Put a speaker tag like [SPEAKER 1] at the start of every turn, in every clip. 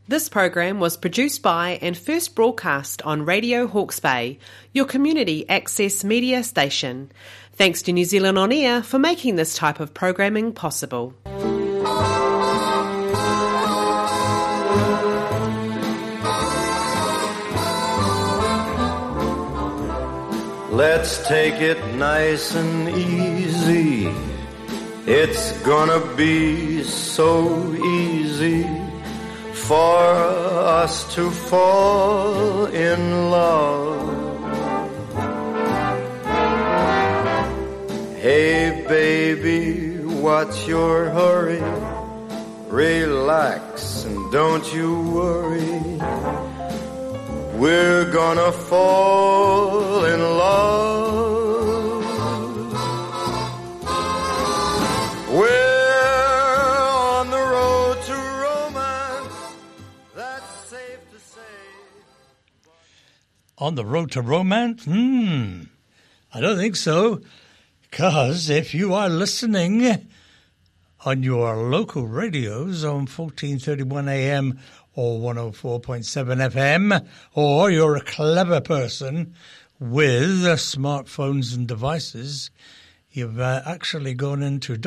[SPEAKER 1] This program was produced by and first broadcast on Radio Hawke's Bay, your community access media station. Thanks to New Zealand On Air for making this type of programming possible.
[SPEAKER 2] Let's take it nice and easy. It's gonna be so easy for us to fall in love. Hey baby, what's your hurry? Relax and don't you worry. We're gonna fall in love. We're on the road to romance, that's safe to say.
[SPEAKER 3] On the road to romance? I don't think so. Because if you are listening on your local radios on 1431 AM or 104.7 FM, or you're a clever person with smartphones and devices, you've actually gone into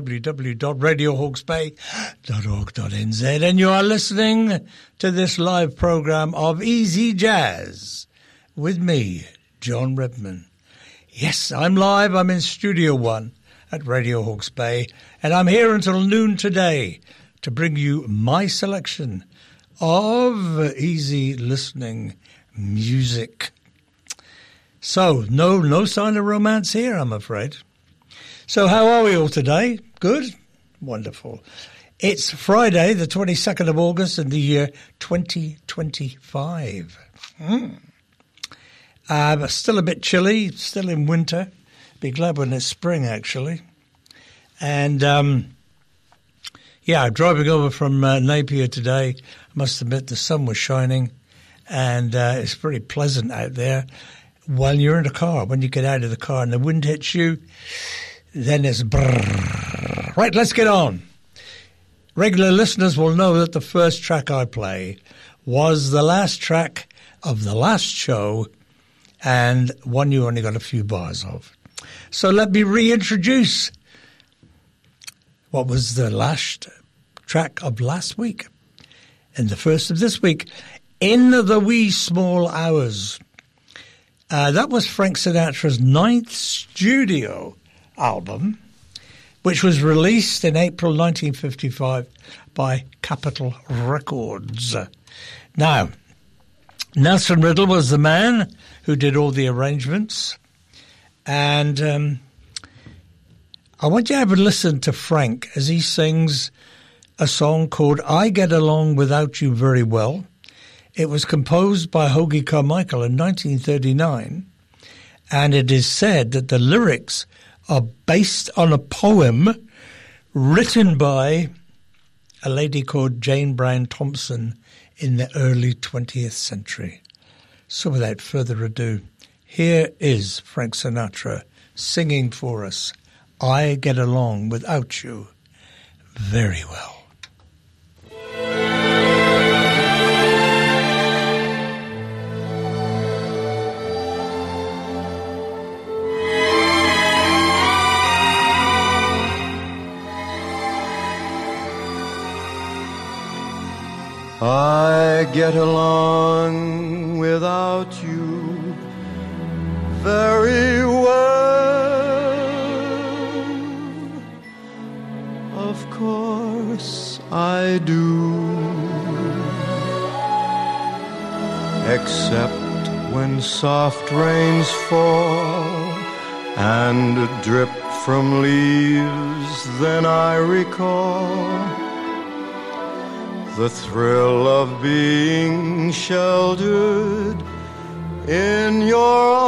[SPEAKER 3] www.radiohawksbay.org.nz and you are listening to this live program of Easy Jazz with me, John Redman. Yes, I'm live. I'm in Studio One at Radio Hawke's Bay, and I'm here until noon today to bring you my selection of easy listening music. So, no sign of romance here, I'm afraid. So how are we all today? Good? Wonderful. It's Friday, the 22nd of August in the year 2025. Still a bit chilly, still in winter. Be glad when it's spring, actually. And, I'm driving over from Napier today. I must admit the sun was shining, and it's pretty pleasant out there. While you're in the car, when you get out of the car and the wind hits you, then it's brrr. Right, let's get on. Regular listeners will know that the first track I play was the last track of the last show, and one you only got a few bars of. So let me reintroduce what was the last track of last week and the first of this week, In the Wee Small Hours. That was Frank Sinatra's 9th studio album, which was released in April 1955 by Capitol Records. Now, Nelson Riddle was the man who did all the arrangements, and I want you to have a listen to Frank as he sings a song called I Get Along Without You Very Well. It was composed by Hoagy Carmichael in 1939, and it is said that the lyrics are based on a poem written by a lady called Jane Brown Thompson in the early 20th century. So without further ado, here is Frank Sinatra singing for us, I Get Along Without You Very Well.
[SPEAKER 2] I get along without you very well. Of course I do. Except when soft rains fall and drip from leaves, then I recall the thrill of being sheltered in your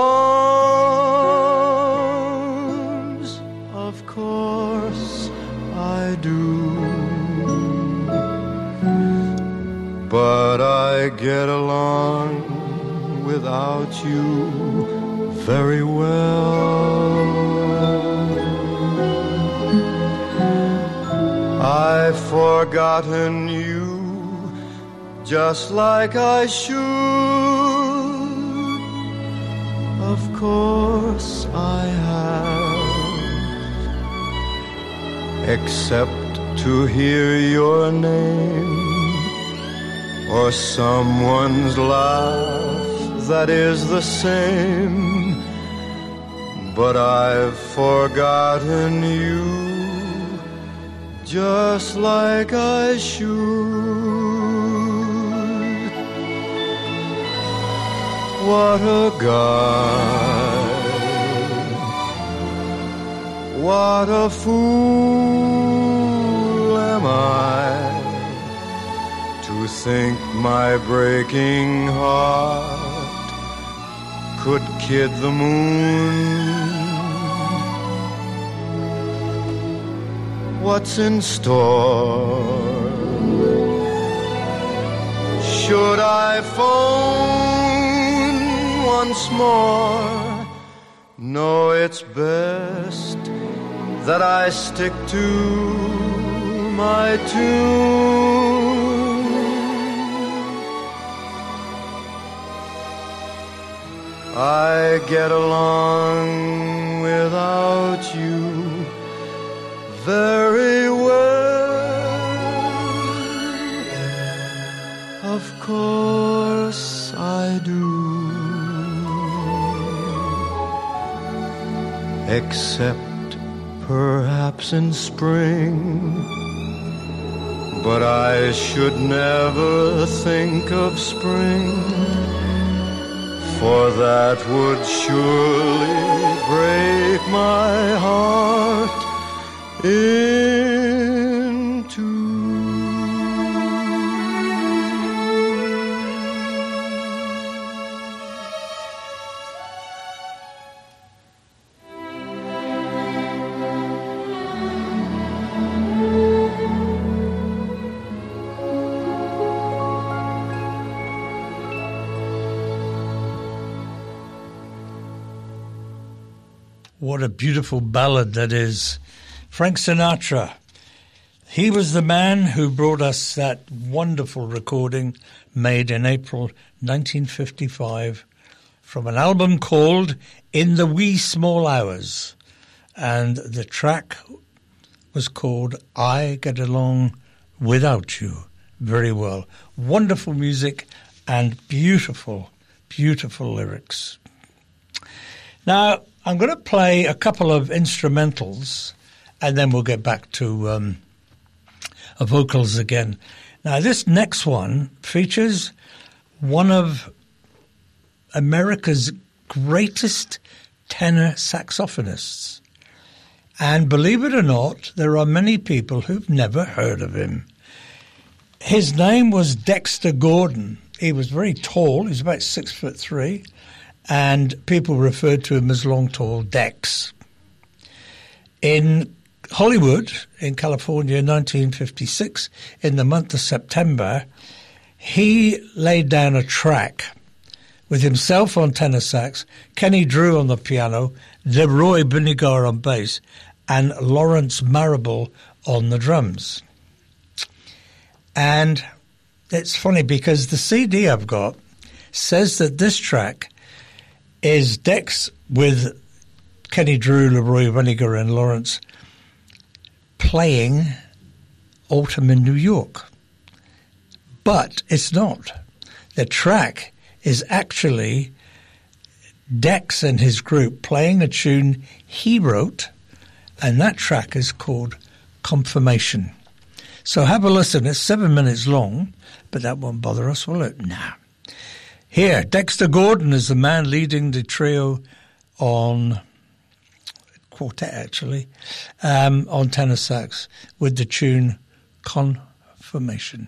[SPEAKER 2] arms. Of course I do. But I get along without you very well. I've forgotten you just like I should. Of course I have, except to hear your name or someone's laugh that is the same. But I've forgotten you, just like I should. What a guy, what a fool am I to think my breaking heart could kid the moon. What's in store? Should I phone once more? No, it's best that I stick to my tune. I get along without you very well. Of course I do. Except perhaps in spring. But I should never think of spring, for that would surely break my heart in two.
[SPEAKER 3] What a beautiful ballad that is. Frank Sinatra. He was the man who brought us that wonderful recording made in April 1955 from an album called In the Wee Small Hours. And the track was called I Get Along Without You Very Well. Wonderful music and beautiful, beautiful lyrics. Now, I'm going to play a couple of instrumentals and then we'll get back to vocals again. Now, this next one features one of America's greatest tenor saxophonists. And believe it or not, there are many people who've never heard of him. His name was Dexter Gordon. He was very tall. He was about 6'3", and people referred to him as Long Tall Dex. In Hollywood, in California, in 1956, in the month of September, he laid down a track with himself on tenor sax, Kenny Drew on the piano, Leroy Binigar on bass, and Lawrence Marable on the drums. And it's funny because the CD I've got says that this track is Dex with Kenny Drew, Leroy Binigar, and Lawrence playing Autumn in New York. But it's not. The track is actually Dex and his group playing a tune he wrote, and that track is called Confirmation. So have a listen. It's 7 minutes long, but that won't bother us, will it? Nah. Here, Dexter Gordon is the man leading the trio on quartet, actually, on tenor sax with the tune Confirmation.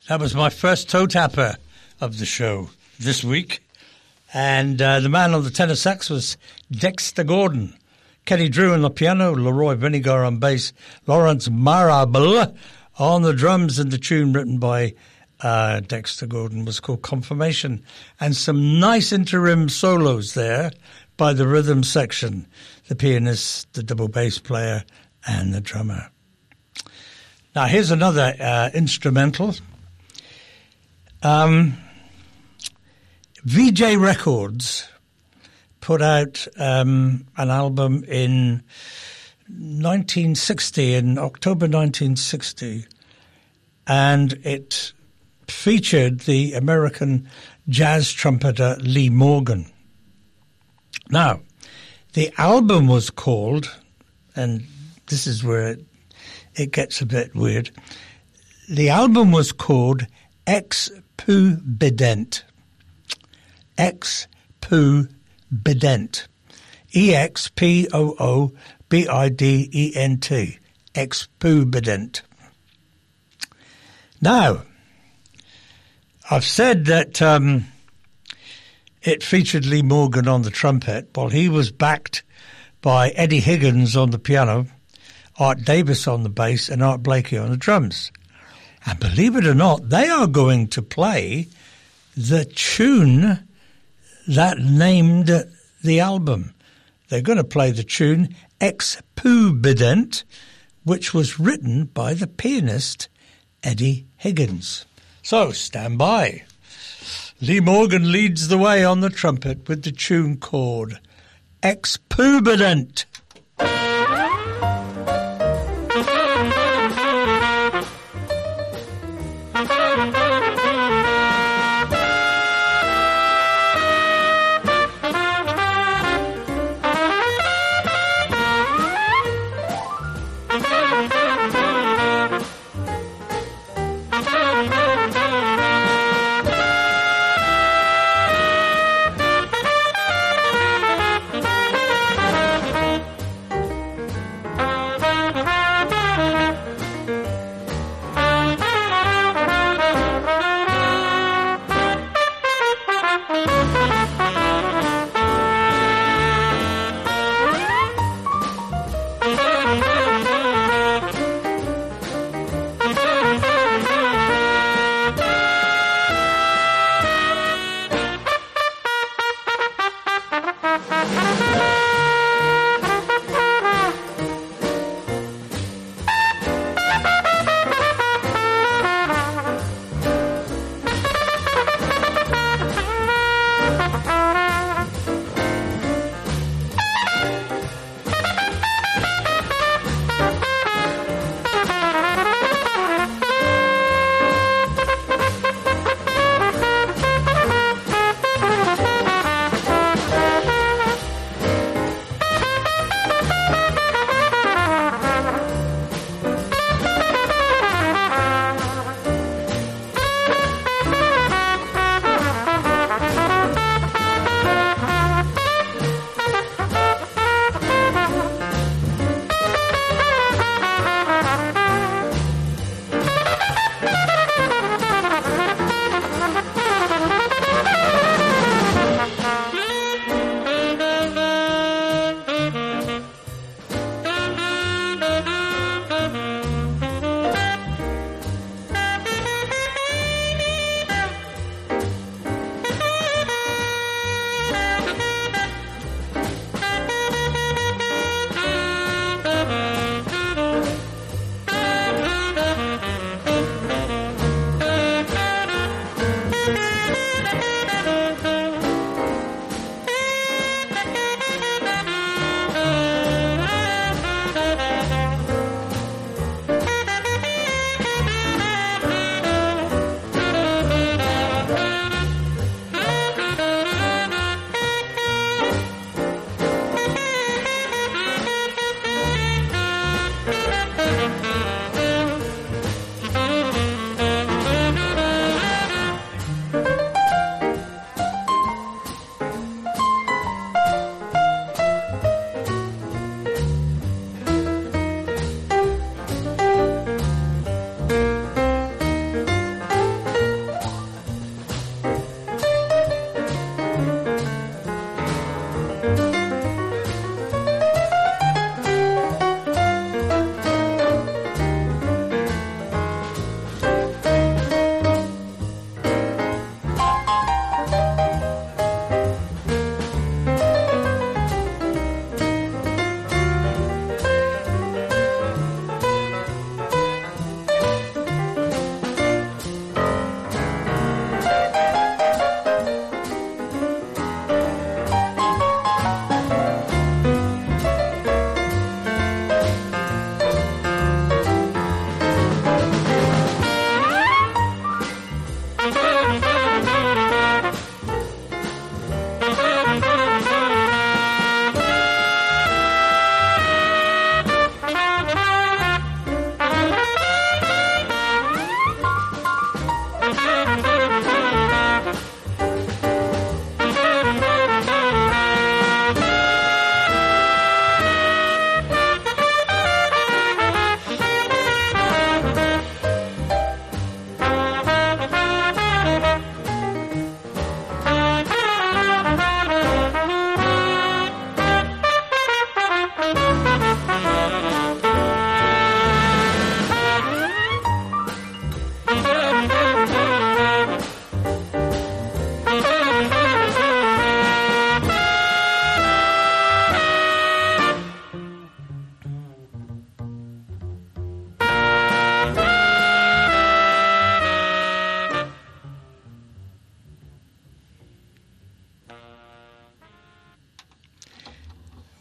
[SPEAKER 3] That was my first toe tapper of the show this week. And the man on the tenor sax was Dexter Gordon. Kenny Drew on the piano, Leroy Vinegar on bass, Lawrence Marable on the drums, and the tune written by Dexter Gordon was called Confirmation. And some nice interim solos there by the rhythm section, the pianist, the double bass player, and the drummer. Now here's another instrumental. VJ Records put out an album in 1960, in October 1960, and it featured the American jazz trumpeter Lee Morgan. Now, the album was called, and this is where it gets a bit weird, the album was called Expubident. Expubident. Expooobident. Expubident. Now, I've said that it featured Lee Morgan on the trumpet, while he was backed by Eddie Higgins on the piano, Art Davis on the bass, and Art Blakey on the drums. And believe it or not, they are going to play the tune that named the album. They're going to play the tune Expubident, which was written by the pianist Eddie Higgins. So stand by. Lee Morgan leads the way on the trumpet with the tune called Expubident.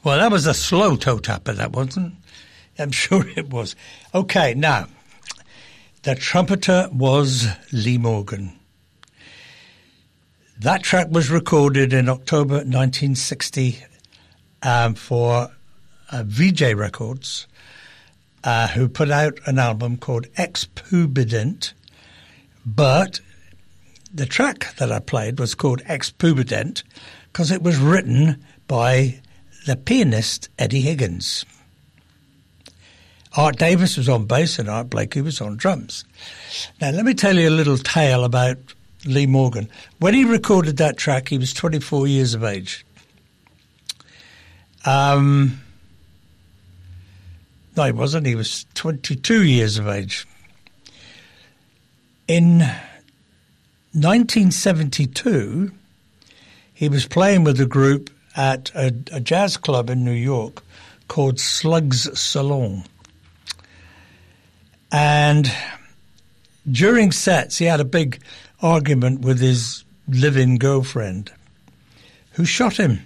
[SPEAKER 3] Well, that was a slow toe tapper, that wasn't? I'm sure it was. Okay, now, the trumpeter was Lee Morgan. That track was recorded in October 1960 for VJ Records, who put out an album called Expubident, but the track that I played was called Expubident because it was written by the pianist Eddie Higgins. Art Davis was on bass and Art Blakey was on drums. Now, let me tell you a little tale about Lee Morgan. When he recorded that track, he was 24 years of age. No, he wasn't. He was 22 years of age. In 1972, he was playing with a group at a jazz club in New York called Slug's Salon. And during sets, he had a big argument with his live-in girlfriend, who shot him.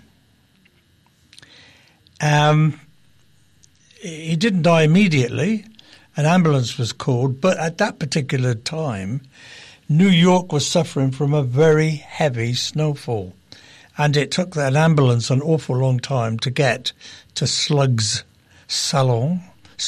[SPEAKER 3] He didn't die immediately. An ambulance was called, but at that particular time, New York was suffering from a very heavy snowfall, and it took that ambulance an awful long time to get to Slug's Saloon.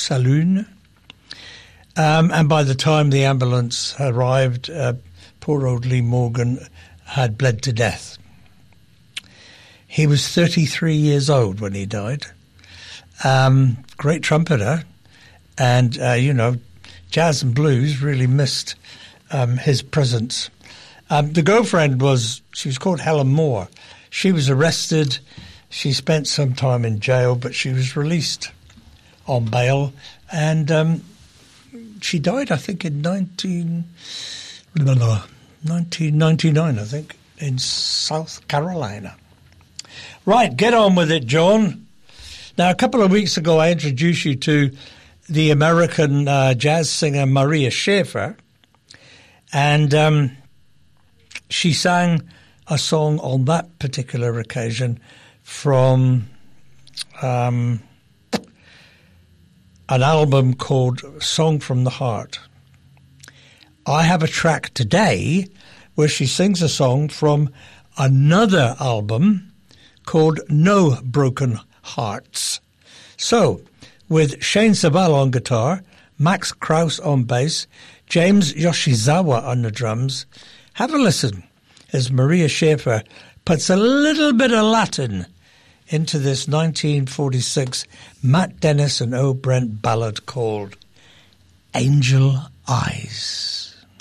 [SPEAKER 3] And by the time the ambulance arrived, poor old Lee Morgan had bled to death. He was 33 years old when he died. Great trumpeter. And, jazz and blues really missed his presence. The girlfriend she was called Helen Moore. She was arrested. She spent some time in jail, but she was released on bail. And she died, I think, in 1999, I think, in South Carolina. Right, get on with it, John. Now, a couple of weeks ago, I introduced you to the American jazz singer Maria Schaefer, and she sang a song on that particular occasion from an album called Song from the Heart. I have a track today where she sings a song from another album called No Broken Hearts. So, with Shane Sabal on guitar, Max Krauss on bass, James Yoshizawa on the drums, have a listen as Maria Schaefer puts a little bit of Latin into this 1946 Matt Dennis and O. Brent ballad called Angel Eyes.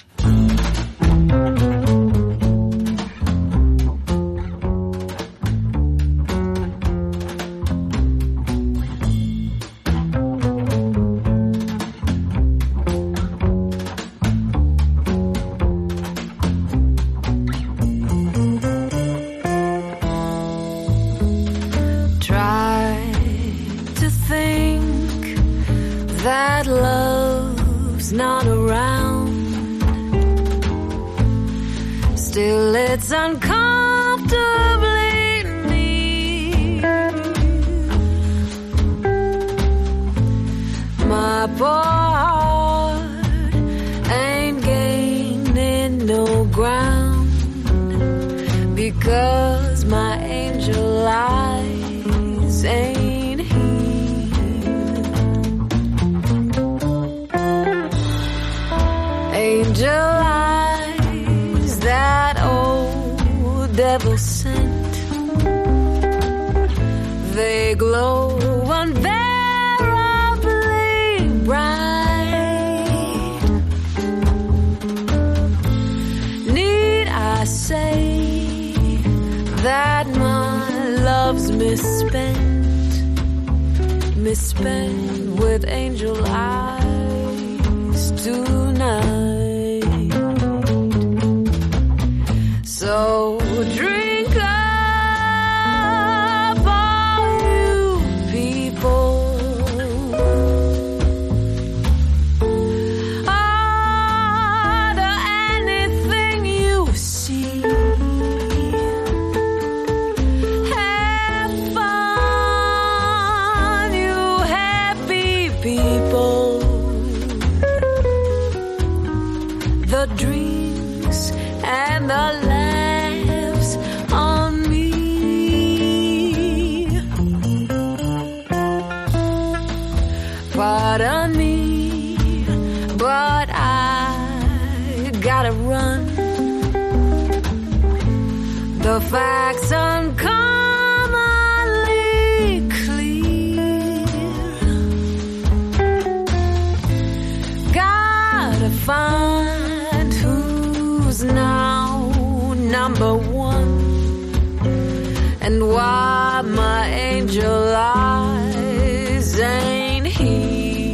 [SPEAKER 4] Not around. Still it's uncomfortably near. My poor heart ain't gaining no ground because my angel eyes ain't. Angel eyes that old devil sent, they glow unbearably bright. Need I say that my love's misspent with angel eyes tonight? So drink up, all you people. Are there anything you see? Have fun. but I gotta run. The facts uncommonly clear. Gotta find who's now number one, and why my angel eyes ain't here.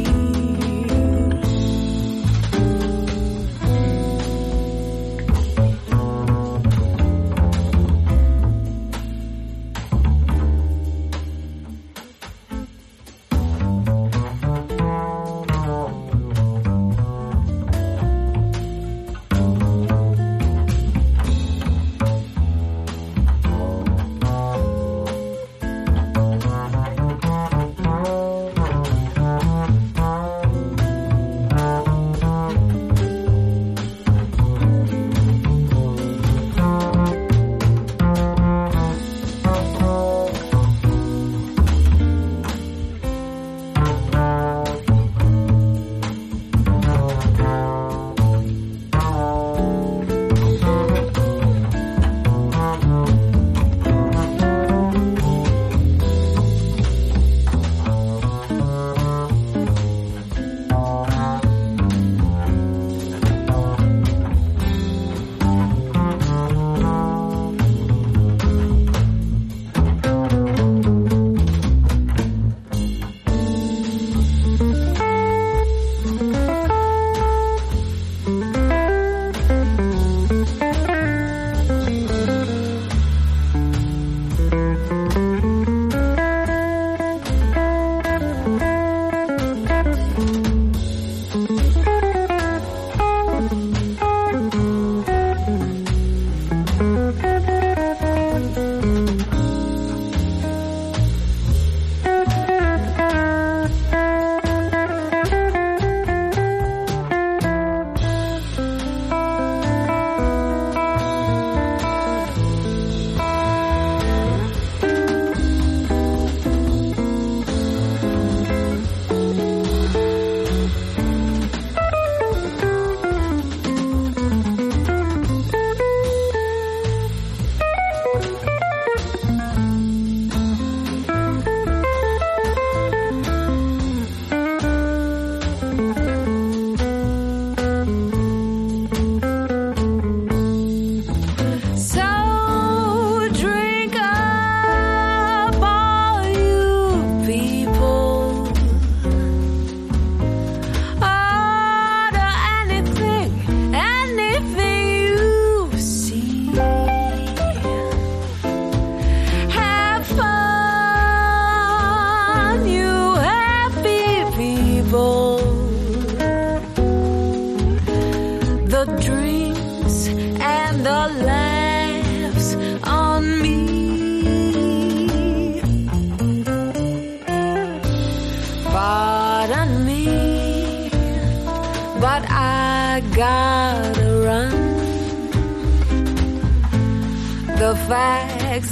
[SPEAKER 4] The facts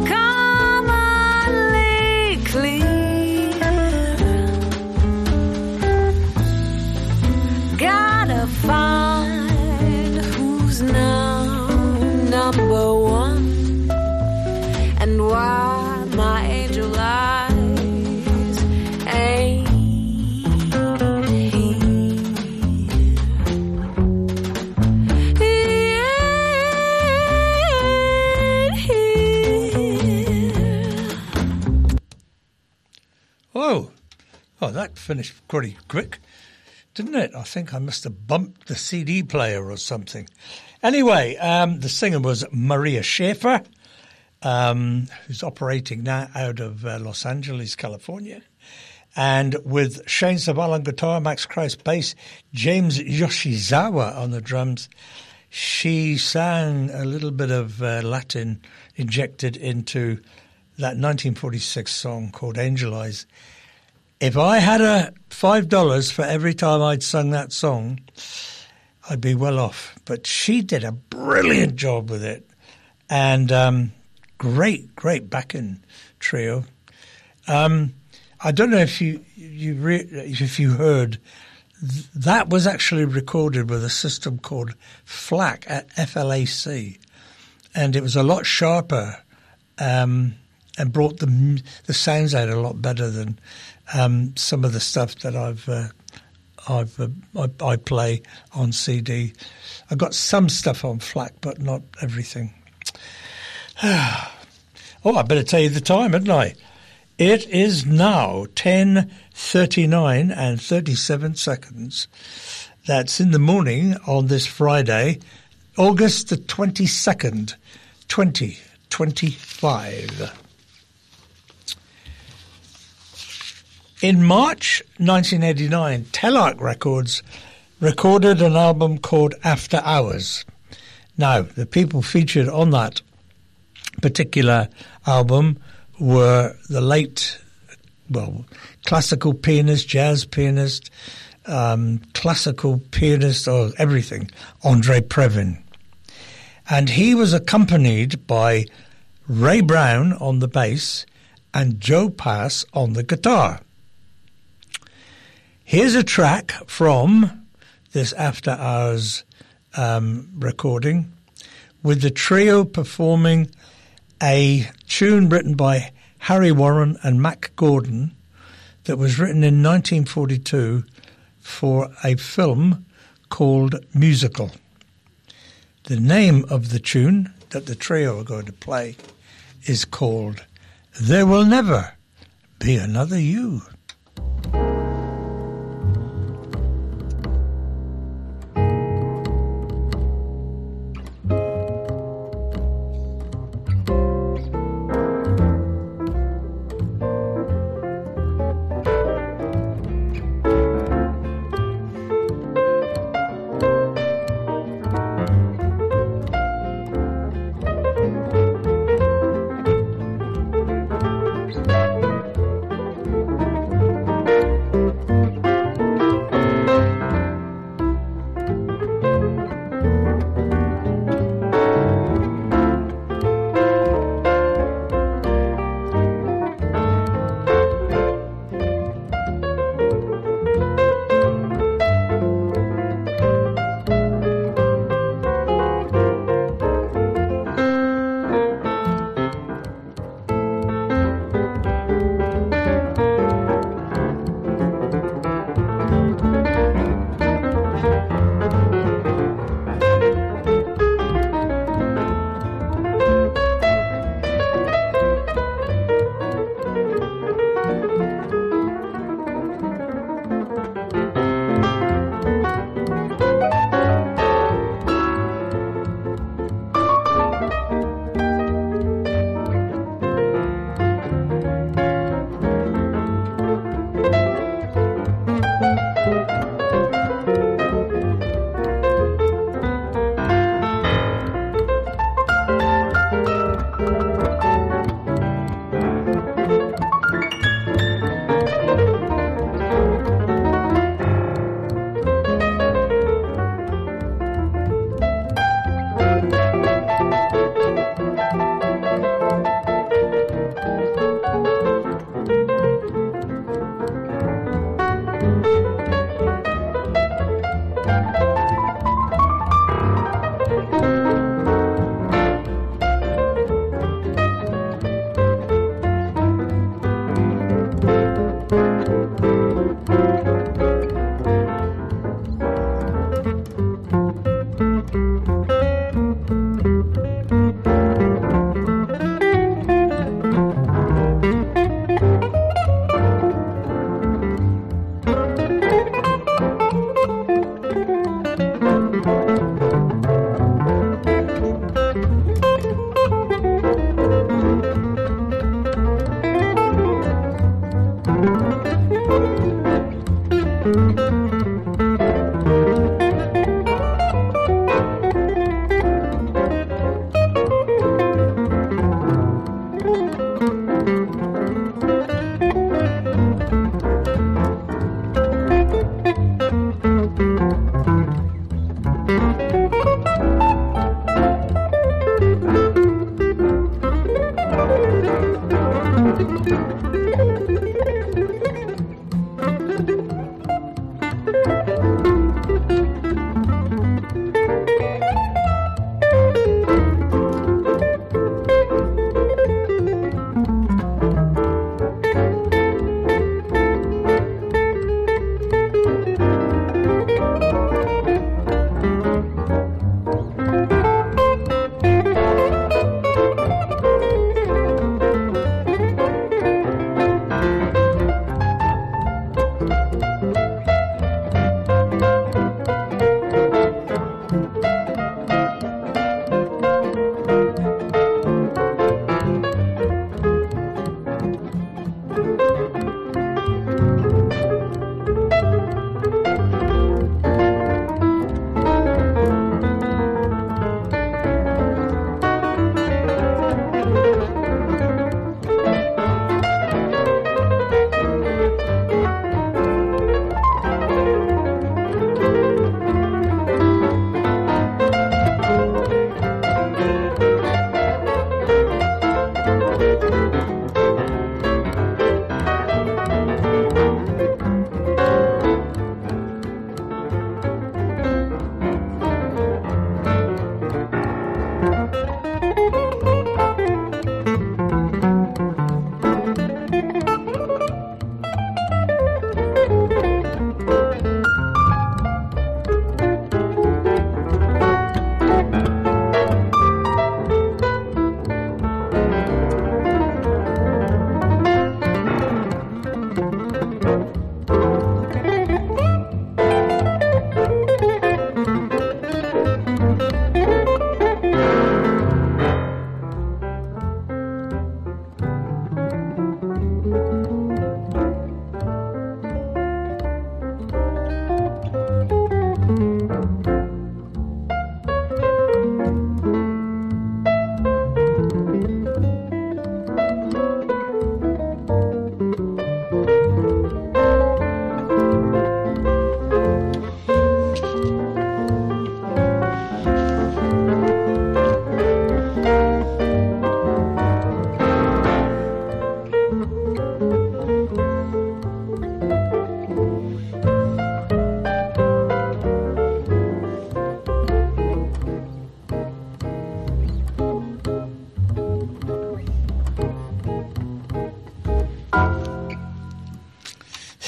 [SPEAKER 4] uncommonly clear. Gotta find who's now number one, and why my angel eyes ain't
[SPEAKER 3] Oh, that finished pretty quick, didn't it? I think I must have bumped the CD player or something. Anyway, the singer was Maria Schaefer, who's operating now out of Los Angeles, California. And with Shane Sabal on guitar, Max Krause bass, James Yoshizawa on the drums, she sang a little bit of Latin injected into that 1946 song called Angel Eyes. If I had $5 for every time I'd sung that song, I'd be well off. But she did a brilliant job with it, and great backing trio. I don't know if you heard that was actually recorded with a system called FLAC, FLAC, and it was a lot sharper and brought the sounds out a lot better than some of the stuff that I play on CD. I got some stuff on FLAC, but not everything. Oh, I better tell you the time, hadn't I? It is now 10:39 and 37 seconds. That's in the morning on this Friday, August the 22nd, 2025. In March 1989, Telarc Records recorded an album called After Hours. Now, the people featured on that particular album were the late, classical pianist, jazz pianist, classical pianist, or everything, Andre Previn. And he was accompanied by Ray Brown on the bass and Joe Pass on the guitar. Here's a track from this After Hours recording, with the trio performing a tune written by Harry Warren and Mac Gordon that was written in 1942 for a film called Musical. The name of the tune that the trio are going to play is called There Will Never Be Another You.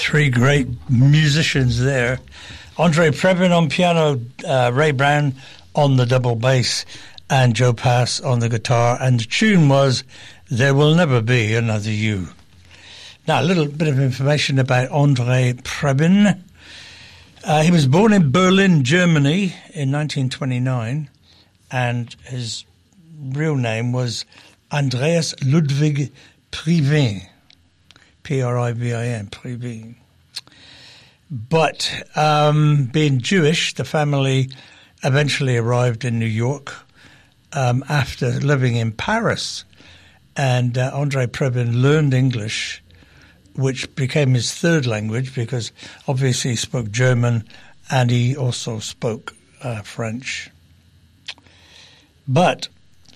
[SPEAKER 3] Three great musicians there. Andre Prebin on piano, Ray Brown on the double bass, and Joe Pass on the guitar. And the tune was There Will Never Be Another You. Now, a little bit of information about Andre Prebin. He was born in Berlin, Germany in 1929, and his real name was Andreas Ludwig Privin, P-R-I-V-I-N, Privin. But being Jewish, the family eventually arrived in New York after living in Paris. And Andre Prebin learned English, which became his third language because obviously he spoke German and he also spoke French. But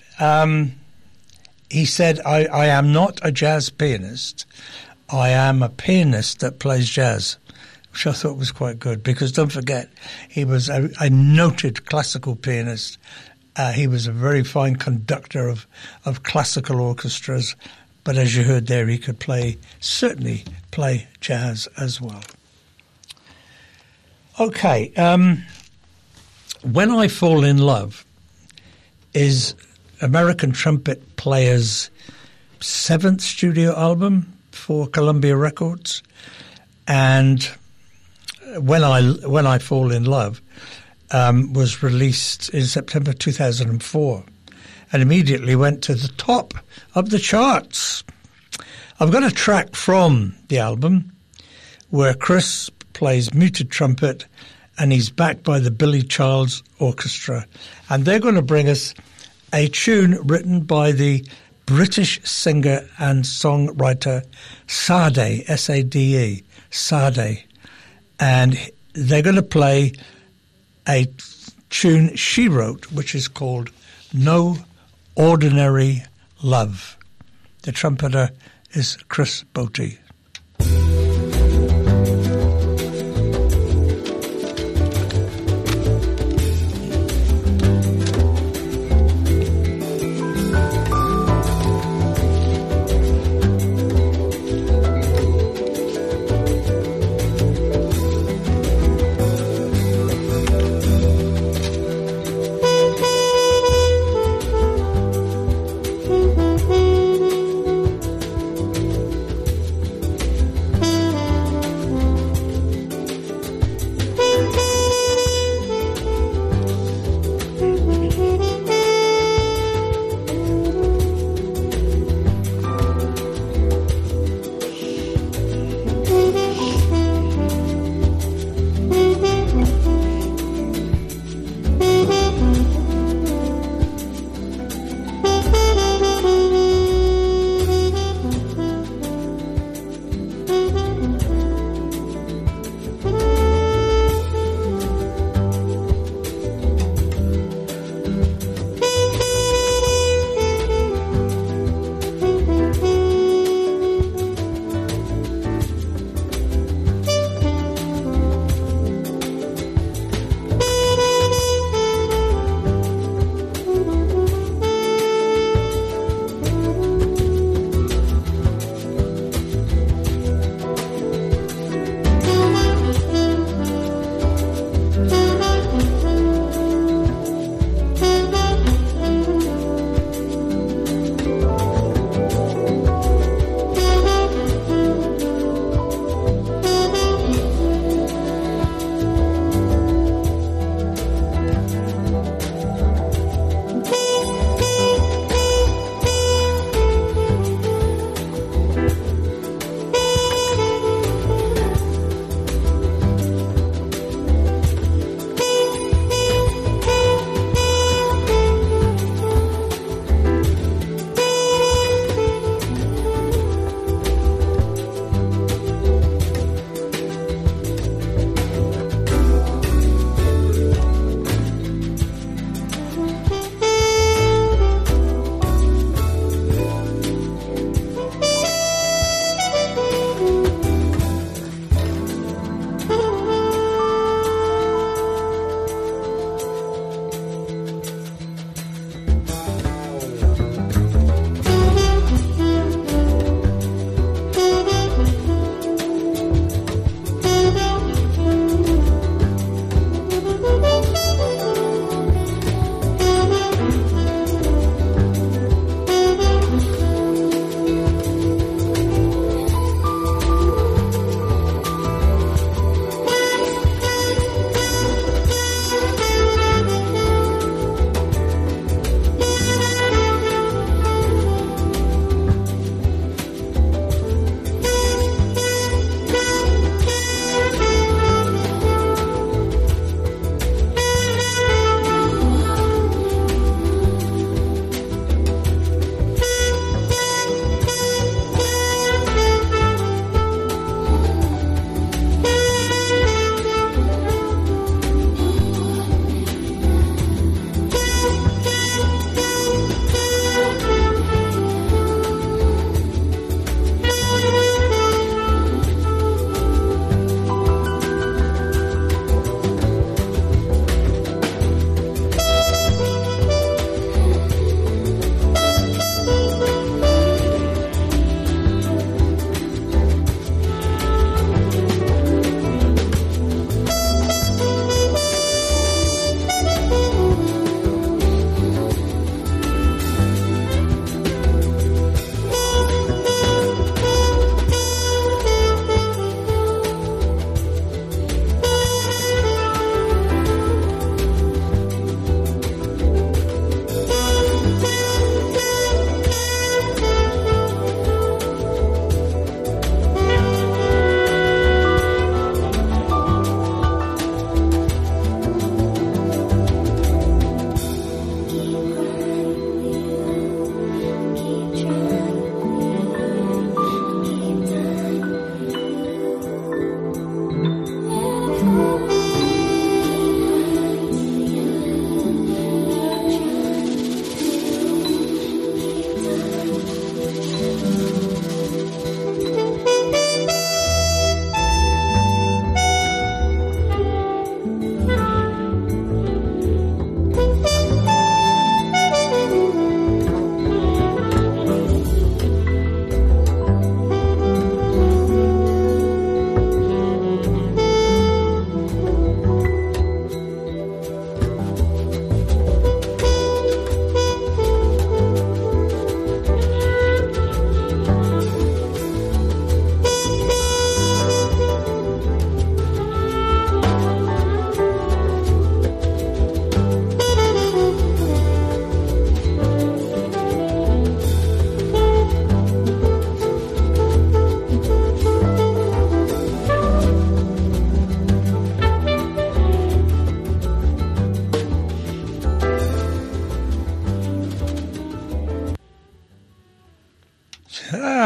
[SPEAKER 3] he said, I am not a jazz pianist. I am a pianist that plays jazz, which I thought was quite good because don't forget, he was a noted classical pianist. He was a very fine conductor of classical orchestras, but as you heard there, he could certainly play jazz as well. Okay, When I Fall in Love is American trumpet player's 7th studio album for Columbia Records, and When I Fall in Love was released in September 2004 and immediately went to the top of the charts. I've got a track from the album where Chris plays muted trumpet and he's backed by the Billy Childs Orchestra, and they're going to bring us a tune written by the British singer and songwriter Sade, S-A-D-E, Sade, and they're going to play a tune she wrote, which is called No Ordinary Love. The trumpeter is Chris Botti.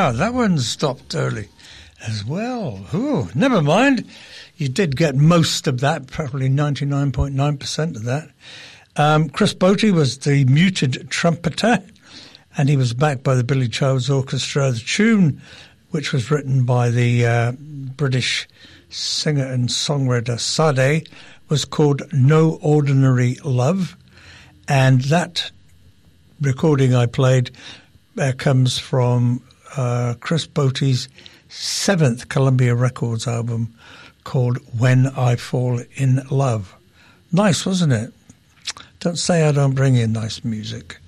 [SPEAKER 3] that one stopped early as well. Ooh, never mind. You did get most of that, probably 99.9% of that. Chris Botti was the muted trumpeter, and he was backed by the Billy Childs Orchestra. The tune, which was written by the British singer and songwriter Sade, was called No Ordinary Love, and that recording I played comes from Chris Botti's 7th Columbia Records album called When I Fall in Love. Nice, wasn't it? Don't say I don't bring in nice music.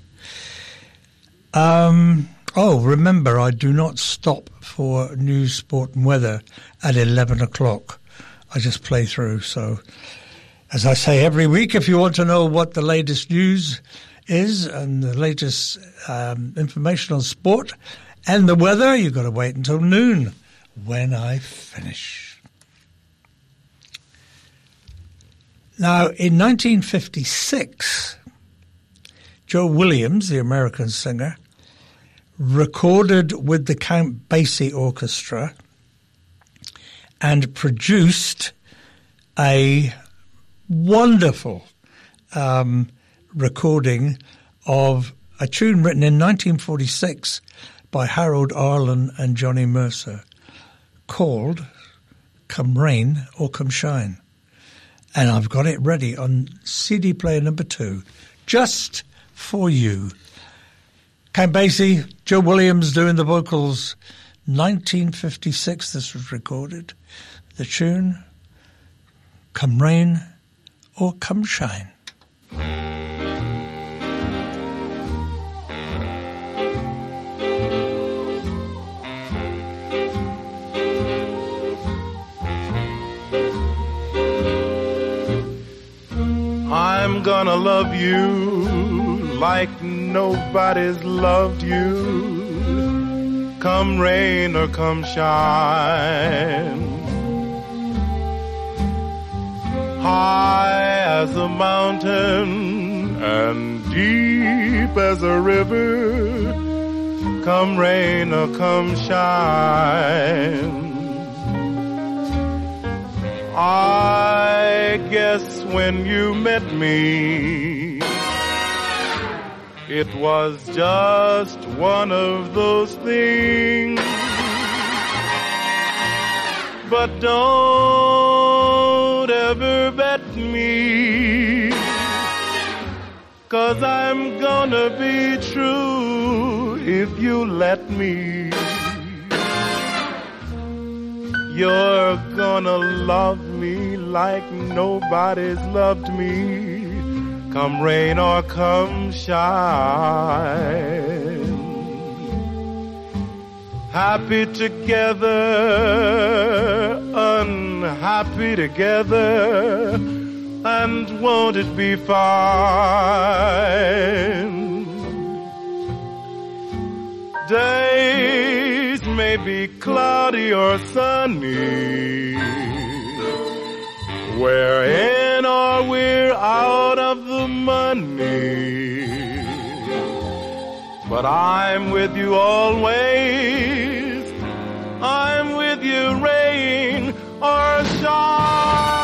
[SPEAKER 3] Remember, I do not stop for news, sport and weather at 11 o'clock. I just play through. So, as I say every week, if you want to know what the latest news is and the latest information on sport and the weather, you've got to wait until noon when I finish. Now, in 1956, Joe Williams, the American singer, recorded with the Count Basie Orchestra and produced a wonderful recording of a tune written in 1946 by Harold Arlen and Johnny Mercer called Come Rain or Come Shine. And I've got it ready on CD player number 2, just for you. Count Basie, Joe Williams doing the vocals. 1956 this was recorded. The tune, Come Rain or Come Shine.
[SPEAKER 2] I'm gonna love you like nobody's loved you, come rain or come shine. High as a mountain and deep as a river, come rain or come shine. I guess when you met me, it was just one of those things. But don't ever bet me, 'cause I'm gonna be true if you let me. You're gonna love me like nobody's loved me, come rain or come shine. Happy together, unhappy together, and won't it be fine? Days may be cloudy or sunny, we're in or we're out of the money, but I'm with you always. I'm with you rain or shine.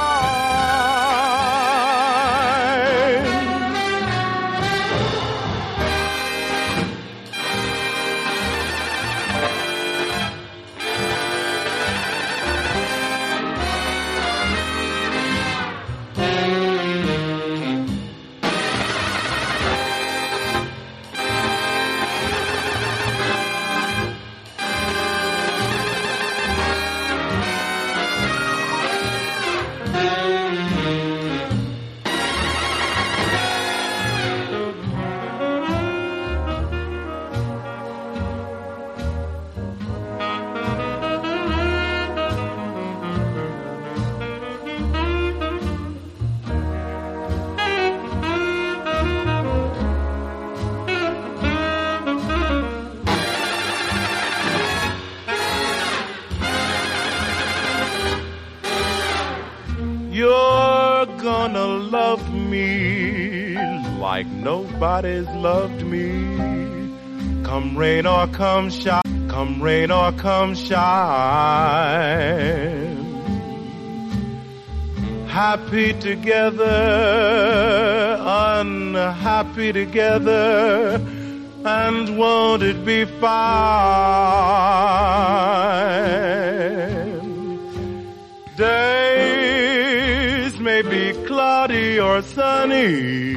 [SPEAKER 2] You're gonna love me like nobody's loved me, come rain or come shine. come rain or come shine. Happy together, unhappy together, and won't it be fine? Days may be cloudy or sunny,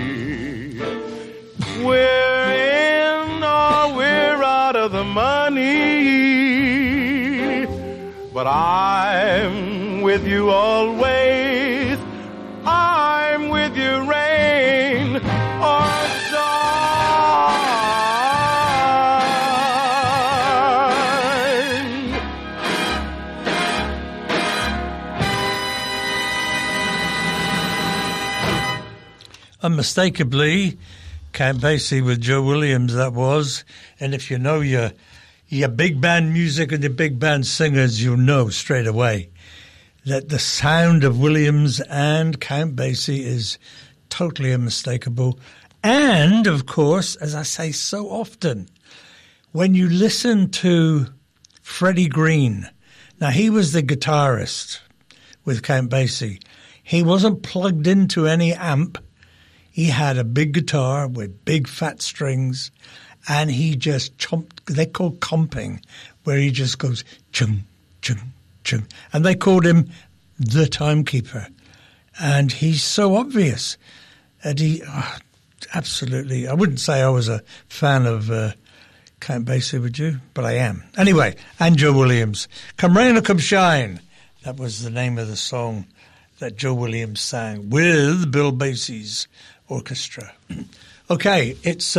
[SPEAKER 2] we're in or we're out of the money, but I'm with you always. I'm with you, rain or shine.
[SPEAKER 3] Unmistakably, Count Basie with Joe Williams, that was. And if you know your big band music and your big band singers, you'll know straight away that the sound of Williams and Count Basie is totally unmistakable. And, of course, as I say so often, when you listen to Freddie Green, now he was the guitarist with Count Basie. He wasn't plugged into any amp. He had a big guitar with big fat strings, and he just chomped. They call comping, where he just goes chung, chung, chung. And they called him the timekeeper. And he's so obvious. And he, absolutely, I wouldn't say I was a fan of Count Basie, would you? But I am. Anyway, and Joe Williams. Come rain or come shine. That was the name of the song that Joe Williams sang with Bill Basie's orchestra. Okay, it's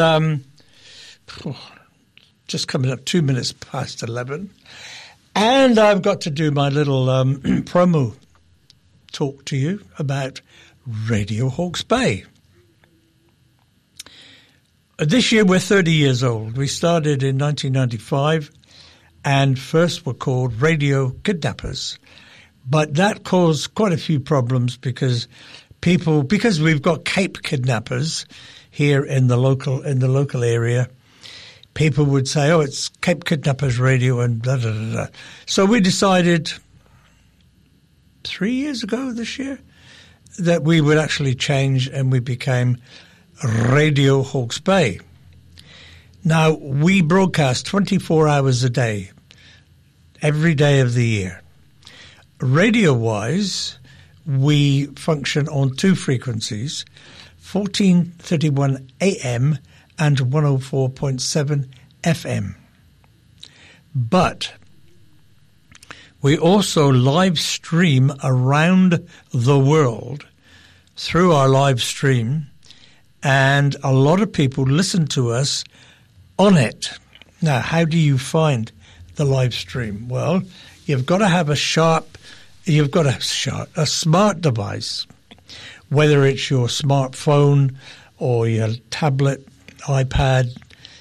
[SPEAKER 3] just coming up 2 minutes past 11. And I've got to do my little promo talk to you about Radio Hawke's Bay. This year we're 30 years old. We started in 1995 and first were called Radio Kidnappers. But that caused quite a few problems because we've got Cape Kidnappers here in the local area. People would say, oh, it's Cape Kidnappers Radio and blah, blah, blah, blah. So we decided 3 years ago this year that we would actually change and we became Radio Hawke's Bay. Now, we broadcast 24 hours a day, every day of the year. Radio-wise, we function on two frequencies, 1431 AM and 104.7 FM. But we also live stream around the world through our live stream, and a lot of people listen to us on it. Now, how do you find the live stream? Well, you've got to have a smart device, whether it's your smartphone or your tablet, iPad,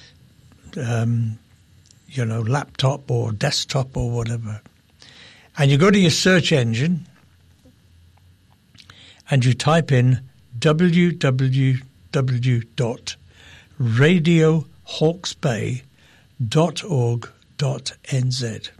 [SPEAKER 3] laptop or desktop or whatever. And you go to your search engine and you type in www.radiohawksbay.org.nz.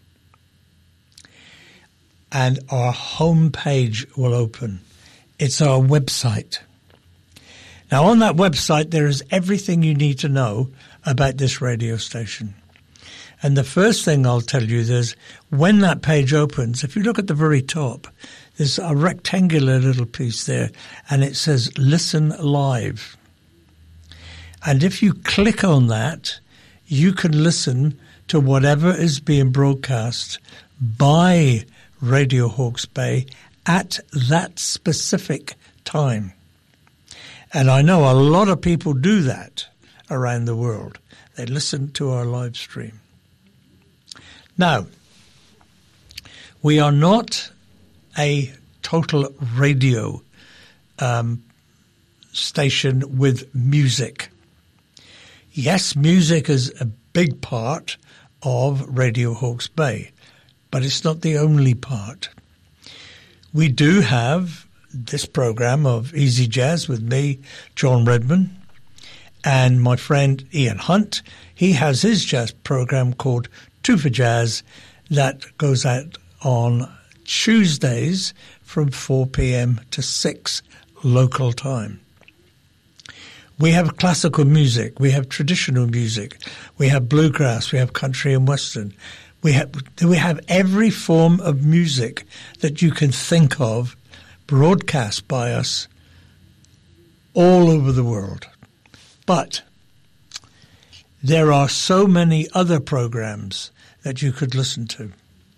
[SPEAKER 3] And our homepage will open. It's our website. Now, on that website, there is everything you need to know about this radio station. And the first thing I'll tell you is when that page opens, if you look at the very top, there's a rectangular little piece there, and it says Listen Live. And if you click on that, you can listen to whatever is being broadcast by Radio Hawke's Bay at that specific time. And I know a lot of people do that around the world. They listen to our live stream. Now, we are not a total radio station with music. Yes, music is a big part of Radio Hawke's Bay, but it's not the only part. We do have this program of Easy Jazz with me, John Redman, and my friend Ian Hunt. He has his jazz program called 2 for Jazz, that goes out on Tuesdays from 4 p.m. to 6 local time. We have classical music, we have traditional music, we have bluegrass, we have country and western. We have every form of music that you can think of broadcast by us all over the world. But there are so many other programs that you could listen to.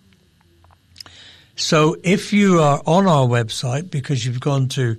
[SPEAKER 3] So if you are on our website, because you've gone to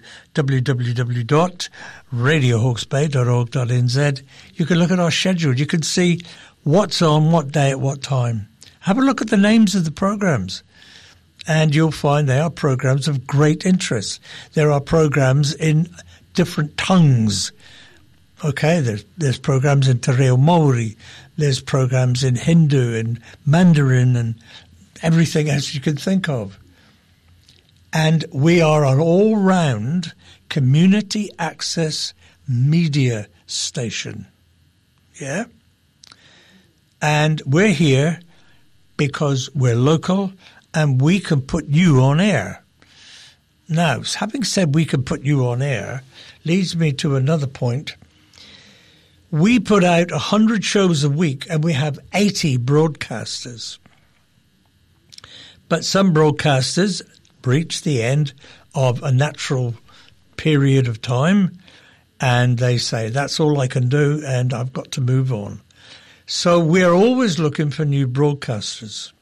[SPEAKER 3] www.radiohawkesbay.org.nz, you can look at our schedule. You can see what's on what day at what time. Have a look at the names of the programs, and you'll find they are programs of great interest. There are programs in different tongues. Okay, there's programs in Te Reo Māori, there's programs in Hindu and Mandarin and everything else you can think of. And we are an all-round community access media station. Yeah? And we're here because we're local and we can put you on air. Now, having said we can put you on air, leads me to another point. We put out 100 shows a week and we have 80 broadcasters. But some broadcasters reach the end of a natural period of time and they say, that's all I can do and I've got to move on. So we're always looking for new broadcasters.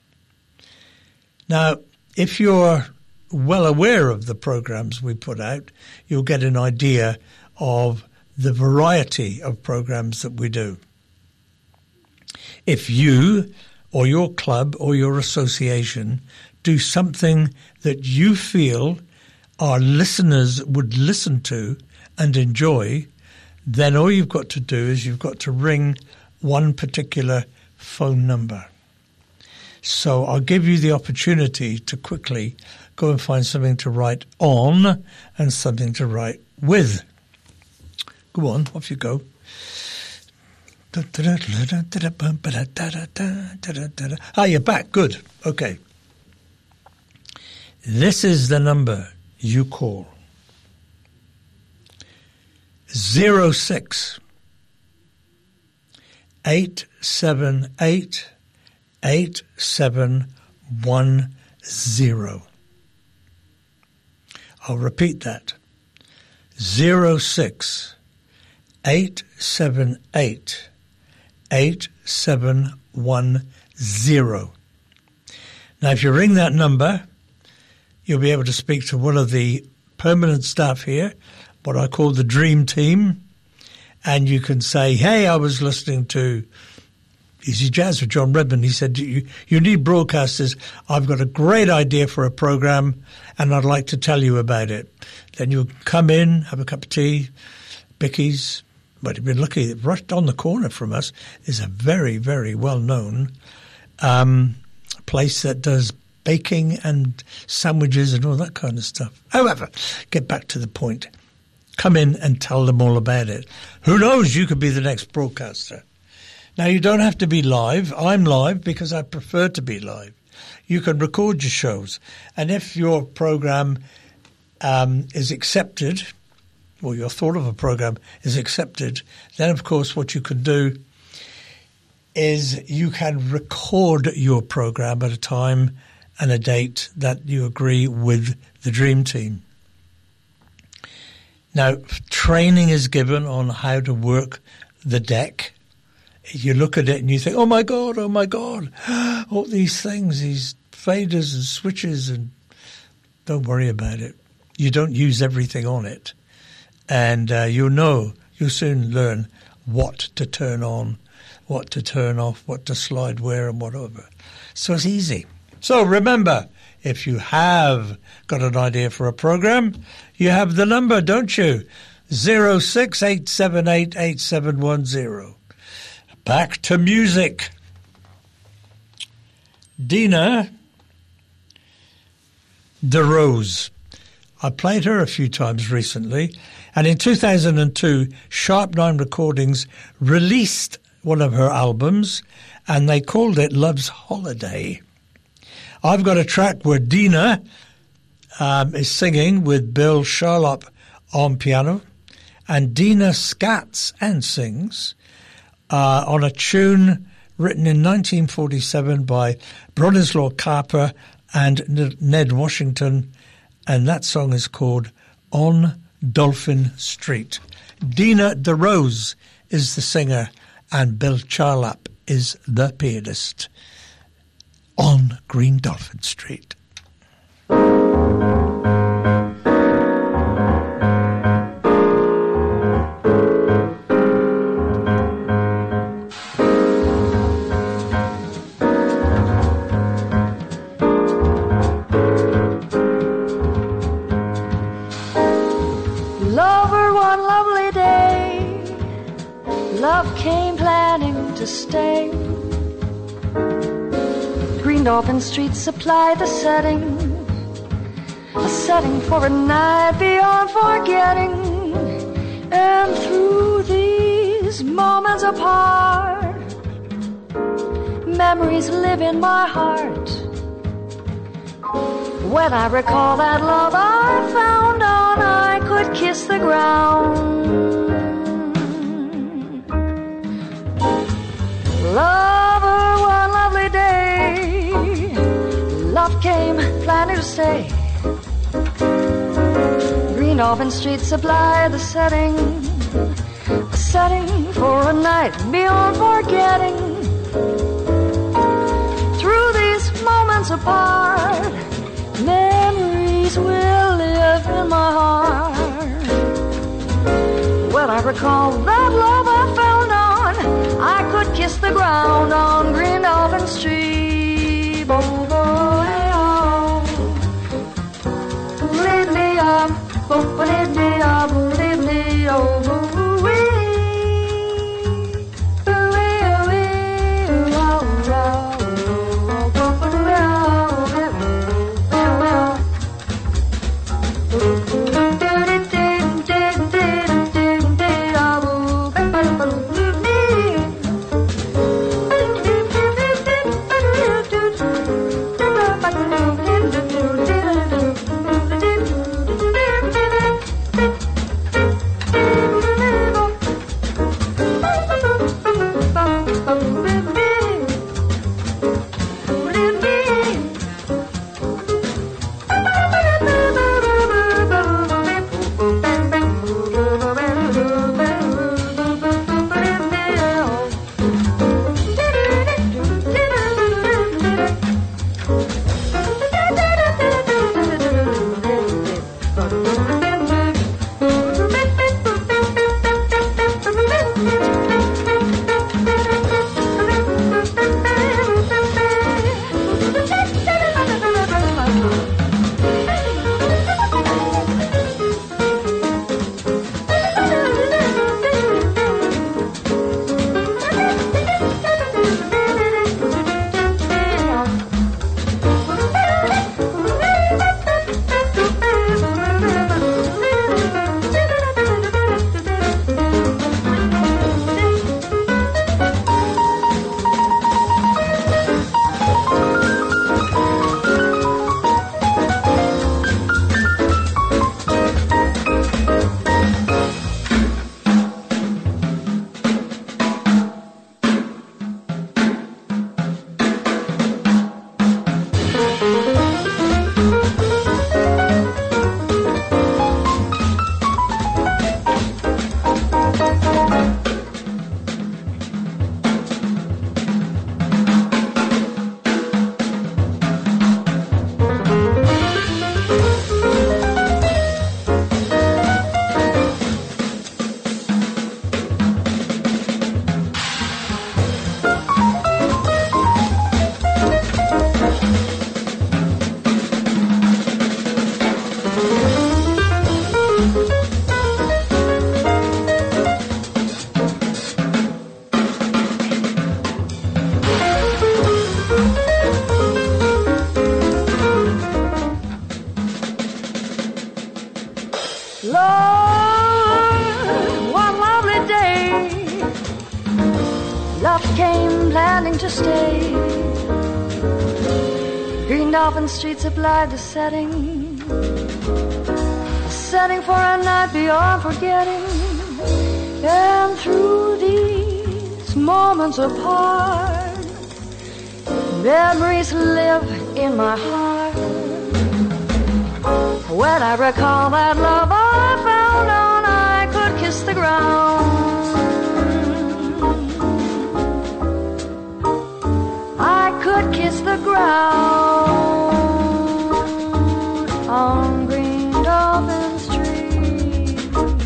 [SPEAKER 3] Now, if you're well aware of the programs we put out, you'll get an idea of the variety of programs that we do. If you or your club or your association do something that you feel our listeners would listen to and enjoy, then all you've got to do is you've got to ring one particular phone number. So I'll give you the opportunity to quickly go and find something to write on and something to write with. Go on, off you go. Ah, you're back. Good. Okay. This is the number you call. 06 878 8710. I'll repeat that. 06 878 8710. Now, if you ring that number, you'll be able to speak to one of the permanent staff here, what I call the Dream Team, and you can say, hey, I was listening to Easy Jazz with John Redmond. He said, you need broadcasters. I've got a great idea for a program, and I'd like to tell you about it. Then you'll come in, have a cup of tea, Bicky's. But if you're lucky, right on the corner from us is a very, very well-known place that does baking and sandwiches and all that kind of stuff. However, get back to the point. Come in and tell them all about it. Who knows, you could be the next broadcaster. Now, you don't have to be live. I'm live because I prefer to be live. You can record your shows. And if your program is accepted, or your thought of a program is accepted, then, of course, what you can do is you can record your program at a time and a date that you agree with the Dream Team. Now, training is given on how to work the deck. You look at it and you think, oh, my God, all these things, these faders and switches, and don't worry about it. You don't use everything on it. And you'll soon learn what to turn on, what to turn off, what to slide where and whatever. So it's easy. So remember, if you have got an idea for a program, you have the number, don't you? 068788710. Back to music. Dina DeRose. I played her a few times recently, and in 2002, Sharp 9 Recordings released one of her albums, and they called it Love's Holiday. I've got a track where Dina is singing with Bill Charlap on piano, and Dina scats and sings on a tune written in 1947 by Bronislaw Carper and Ned Washington, and that song is called On Dolphin Street. Dina DeRose is the singer, and Bill Charlap is the pianist on Green Dolphin Street.
[SPEAKER 5] Stay. Green Dolphin Street supply the setting, a setting for a night beyond forgetting. And through these moments apart, memories live in my heart. When I recall that love I found on, I could kiss the ground. Lover, one lovely day, love came planning to stay. Green Dolphin Street supply the setting, a setting for a night beyond forgetting. Through these moments apart, memories will live in my heart. When I recall that love I found on, I could kiss the ground on Green Dolphin Street. Bo bo oh, lead me up, bo lead me up, lead me over. love came planning to stay. Green Dolphin Street supplied the setting for a night beyond forgetting. And through these moments apart, memories live in my heart. When I recall that love I found on, I could kiss the ground. I could kiss the ground on Green Dolphin Street.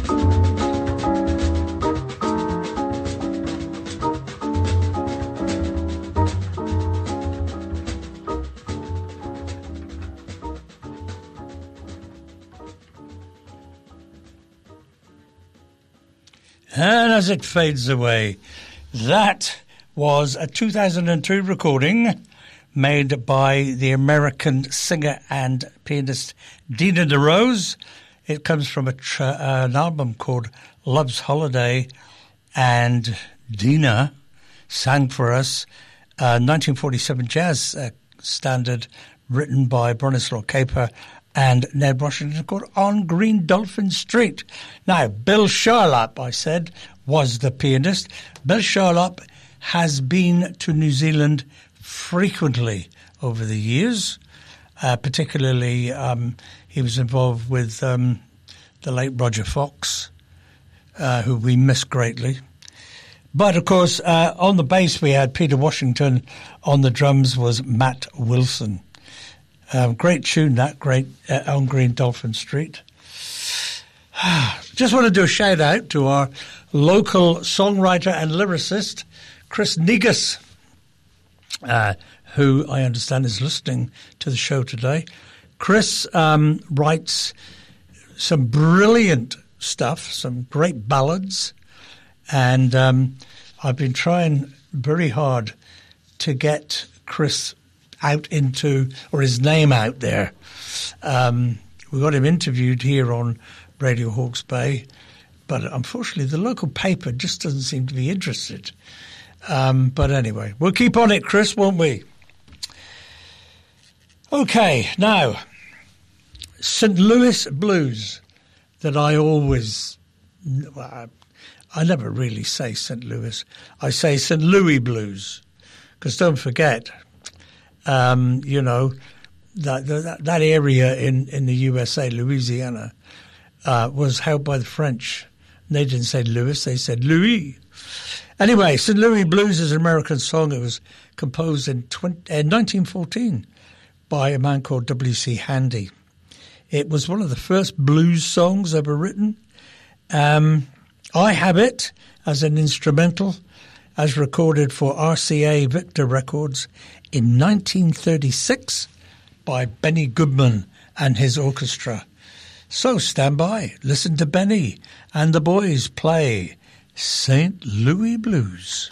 [SPEAKER 3] And as it fades away, that was a 2002 recording made by the American singer and pianist Dina DeRose. It comes from an album called Love's Holiday, and Dina sang for us a 1947 jazz standard written by Bronislaw Kaper and Ned Washington called On Green Dolphin Street. Now, Bill Charlap, I said, was the pianist. Bill Charlap has been to New Zealand frequently over the years. Particularly, he was involved with the late Roger Fox, who we miss greatly. But, of course, on the bass we had Peter Washington. On the drums was Matt Wilson. Great tune, that great On Green Dolphin Street. Just want to do a shout out to our local songwriter and lyricist, Chris Negus, who I understand is listening to the show today. Chris writes some brilliant stuff, some great ballads, and I've been trying very hard to get Chris out into, or his name out there. We got him interviewed here on Radio Hawke's Bay, but unfortunately the local paper just doesn't seem to be interested. But anyway, we'll keep on it, Chris, won't we? Okay, now, St. Louis blues that I always, I never really say St. Louis. I say St. Louis blues, because don't forget, you know, that area in the USA, Louisiana, was held by the French. They didn't say Louis, they said Louis. Anyway, St. Louis Blues is an American song. It was composed in 1914 by a man called W.C. Handy. It was one of the first blues songs ever written. I have it as an instrumental, as recorded for RCA Victor Records in 1936 by Benny Goodman and his orchestra. So stand by, listen to Benny and the boys play St. Louis Blues.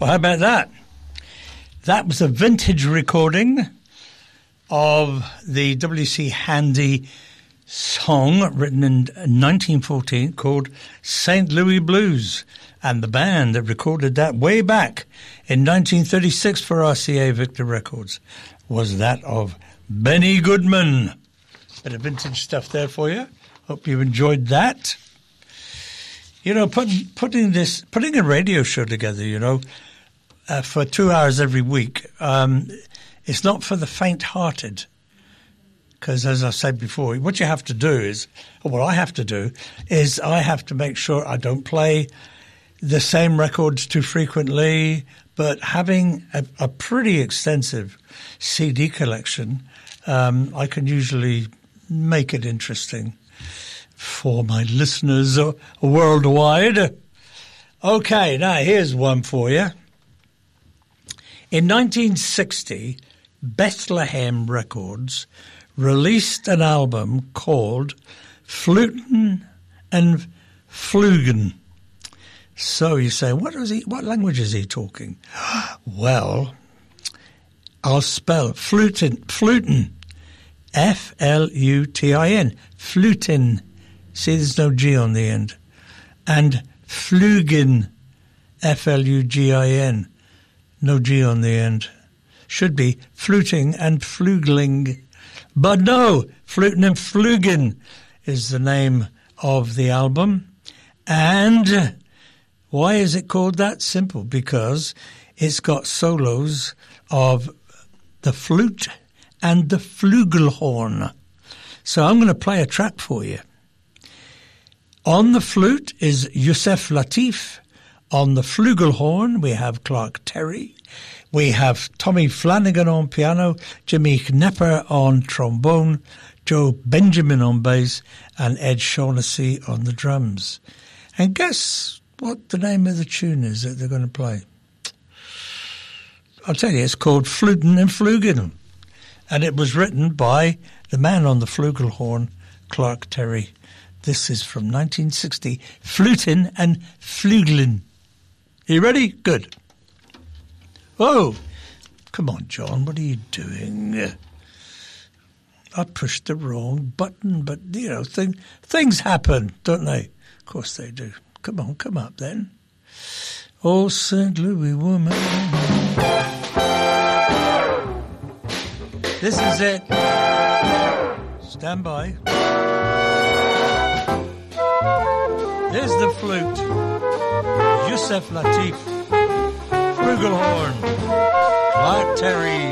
[SPEAKER 3] Well, how about that? That was a vintage recording of the W.C. Handy song written in 1914 called St. Louis Blues. And the band that recorded that way back in 1936 for RCA Victor Records was that of Benny Goodman. Bit of vintage stuff there for you. Hope you enjoyed that. You know, putting a radio show together, for 2 hours every week, it's not for the faint-hearted. Because as I said before, what you have to do is, or what I have to do, is I have to make sure I don't play the same records too frequently, but having a pretty extensive CD collection, I can usually make it interesting for my listeners worldwide. Okay, now here's one for you. In 1960, Bethlehem Records released an album called Fluten and Flugen. So you say, what language is he talking? Well, I'll spell Fluten, F-L-U-T-I-N, Fluten. See, there's no G on the end. And Flugen, F-L-U-G-I-N, no G on the end. Should be fluting and flugling. But no, Fluten and Flugen is the name of the album. And why is it called that? Simple, because it's got solos of the flute and the flugelhorn. So I'm going to play a track for you. On the flute is Yusef Lateef. On the flugelhorn, we have Clark Terry. We have Tommy Flanagan on piano, Jimmy Knepper on trombone, Joe Benjamin on bass, and Ed Shaughnessy on the drums. And guess what the name of the tune is that they're going to play? I'll tell you, it's called Fluten and Flugen. And it was written by the man on the flugelhorn, Clark Terry. This is from 1960, Fluten and Flugeln. Are you ready? Good. Oh, come on, John, what are you doing? I pushed the wrong button, but, things happen, don't they? Of course they do. Come on, come up then. Oh, St. Louis woman. This is it. Stand by. There's the flute. Yusef Lateef. Flugelhorn. Clark Terry.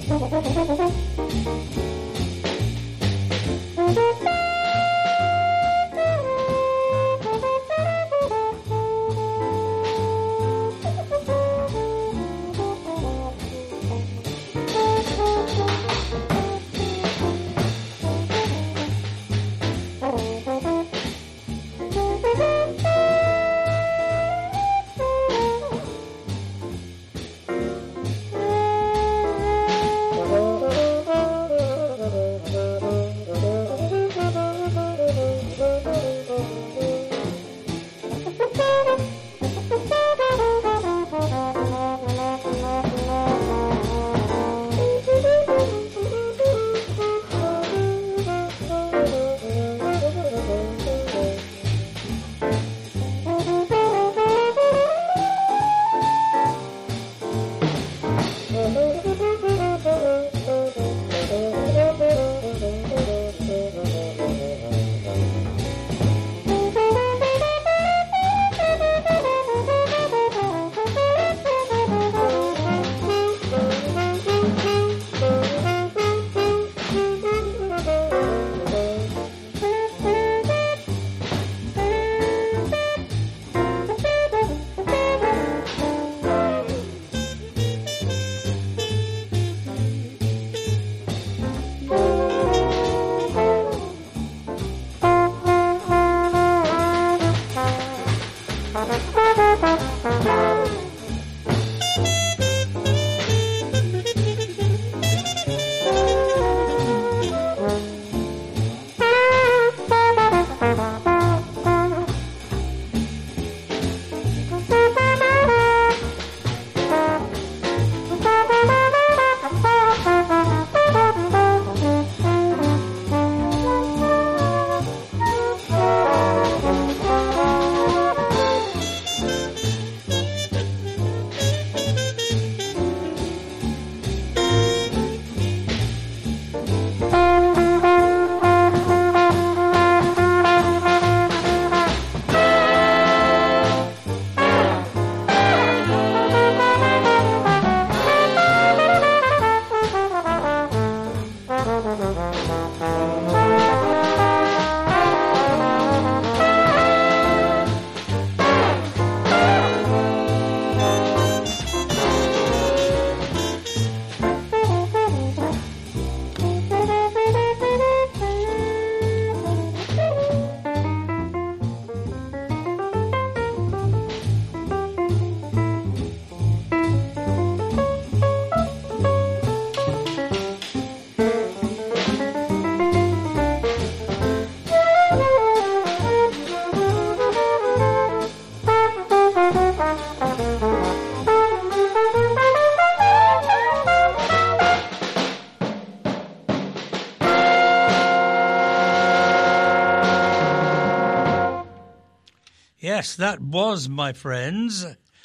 [SPEAKER 3] Yes, that was, my friends,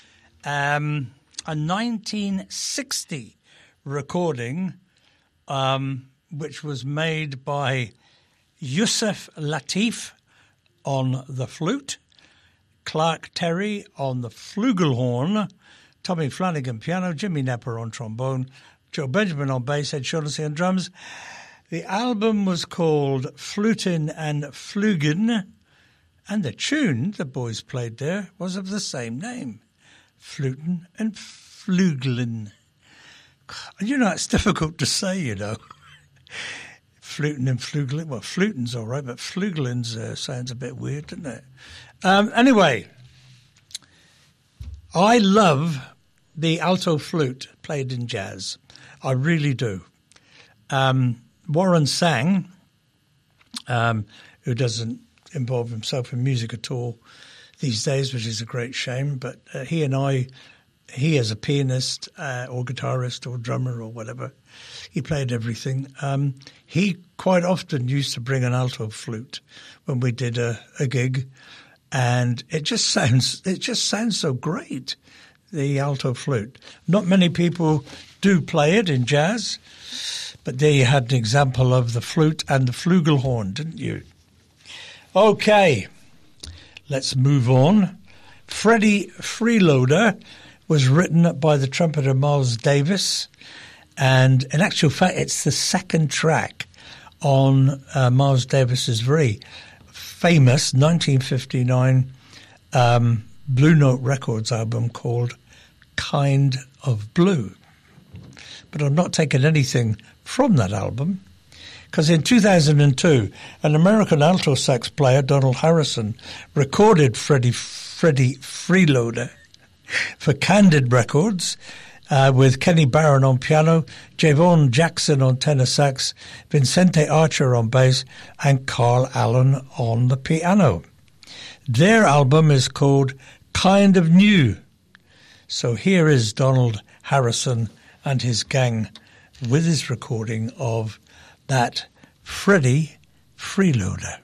[SPEAKER 3] a 1960 recording which was made by Yusef Lateef on the flute, Clark Terry on the flugelhorn, Tommy Flanagan piano, Jimmy Napper on trombone, Joe Benjamin on bass, Ed Shaughnessy on drums. The album was called Flutin' and Flugen, and the tune the boys played there was of the same name, Flutin' and Flugeln. You know, it's difficult to say, you know. Flutin' and Flugeln. Well, flutin's all right, but Flugeln's sounds a bit weird, doesn't it? Anyway, I love the alto flute played in jazz. I really do. Warren Sang, who doesn't involve himself in music at all these days, which is a great shame, but he as a pianist or guitarist or drummer or whatever, he played everything. He quite often used to bring an alto flute when we did a gig, and it just sounds so great, the alto flute. Not many people do play it in jazz, but there you had an example of the flute and the flugelhorn, didn't you? Okay, let's move on. Freddie Freeloader was written by the trumpeter Miles Davis, And in actual fact, it's the second track on Miles Davis's very famous 1959 Blue Note Records album called Kind of Blue. But I'm not taking anything from that album, because in 2002, an American alto sax player, Donald Harrison, recorded Freddie Freeloader for Candid Records with Kenny Barron on piano, Javon Jackson on tenor sax, Vincente Archer on bass, and Carl Allen on the piano. Their album is called Kind of New. So here is Donald Harrison and his gang with his recording of that Freddie Freeloader.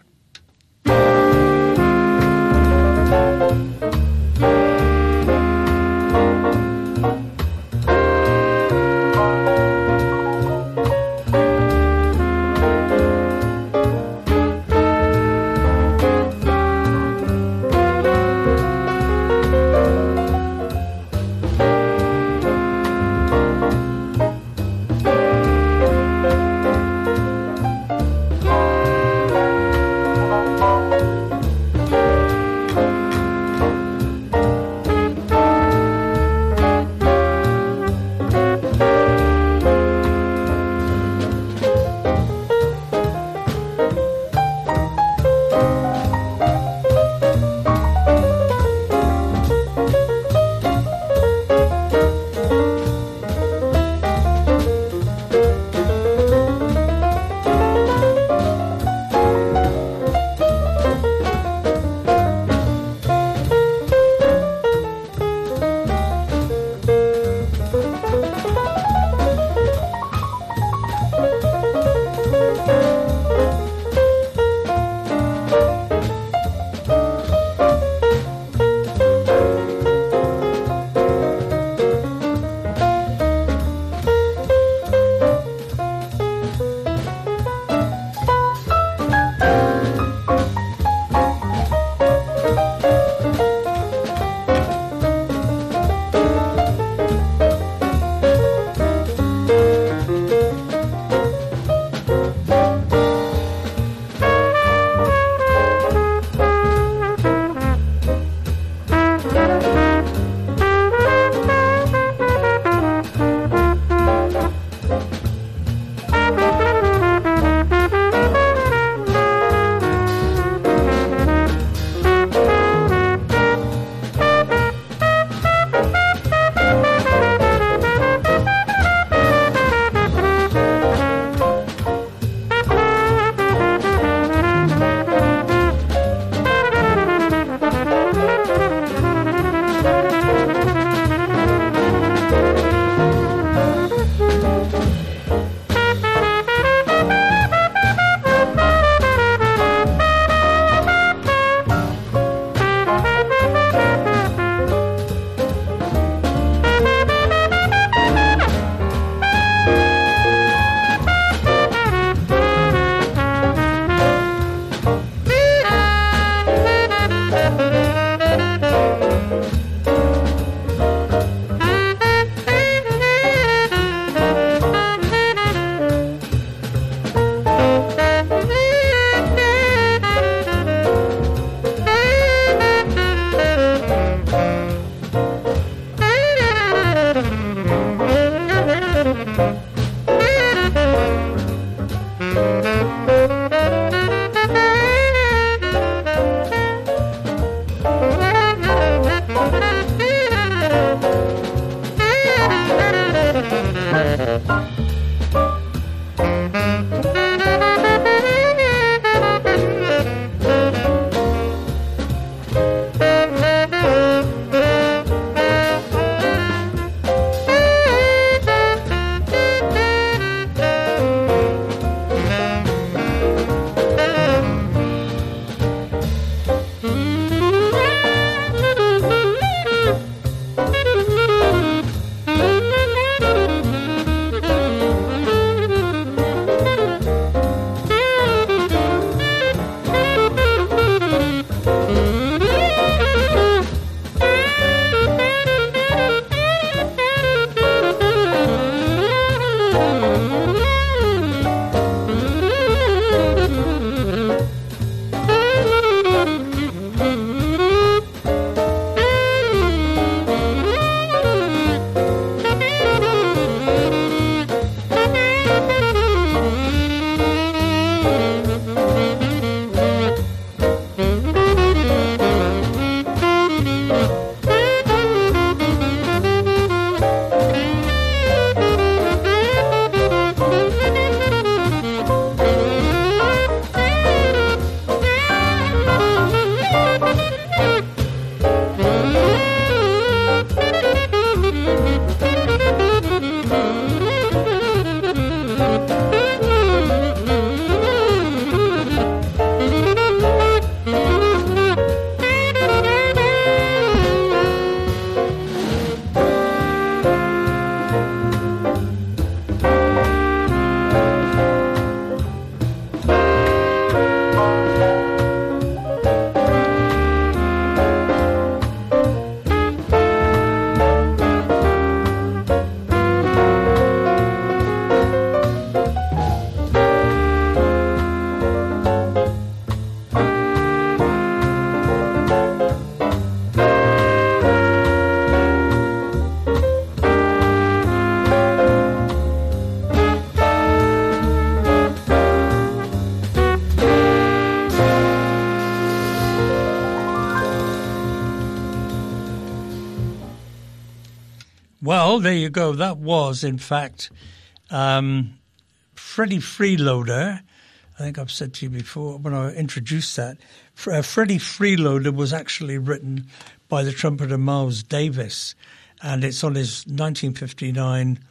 [SPEAKER 3] Well, there you go. That was, in fact, Freddie Freeloader. I think I've said to you before when I introduced that. Freddie Freeloader was actually written by the trumpeter Miles Davis, and it's on his 1959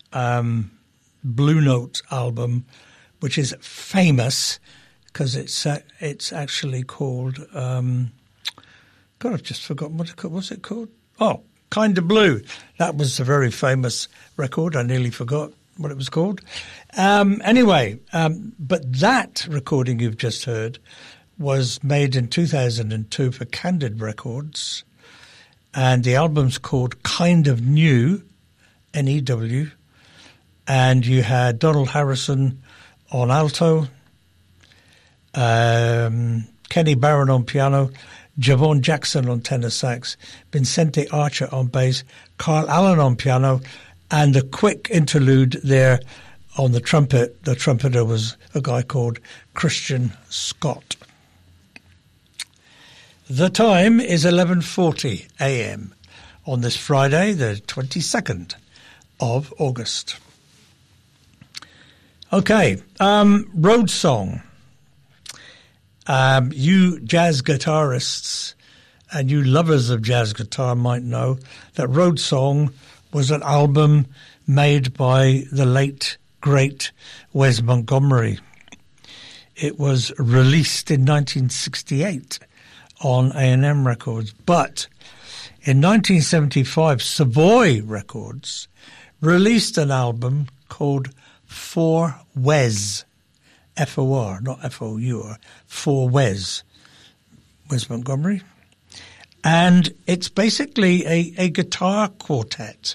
[SPEAKER 3] Blue Note album, which is famous because it's actually called. God, I've just forgotten what it called. What's it called? Oh, Kinda Blue. That was a very famous record. I nearly forgot what it was called. Anyway, but that recording you've just heard was made in 2002 for Candid Records, and the album's called Kind of New, N-E-W, and you had Donald Harrison on alto, Kenny Barron on piano, Javon Jackson on tenor sax, Vincente Archer on bass, Carl Allen on piano, and the quick interlude there on the trumpet. The trumpeter was a guy called Christian Scott. The time is 11:40 a.m. on this Friday, the 22nd of August. Okay, Road Song. You jazz guitarists and you lovers of jazz guitar might know that Road Song was an album made by the late, great Wes Montgomery. It was released in 1968 on A&M Records, but in 1975, Savoy Records released an album called For Wes, F-O-R, not F-O-U-R, For Wes Montgomery. And it's basically a guitar quartet.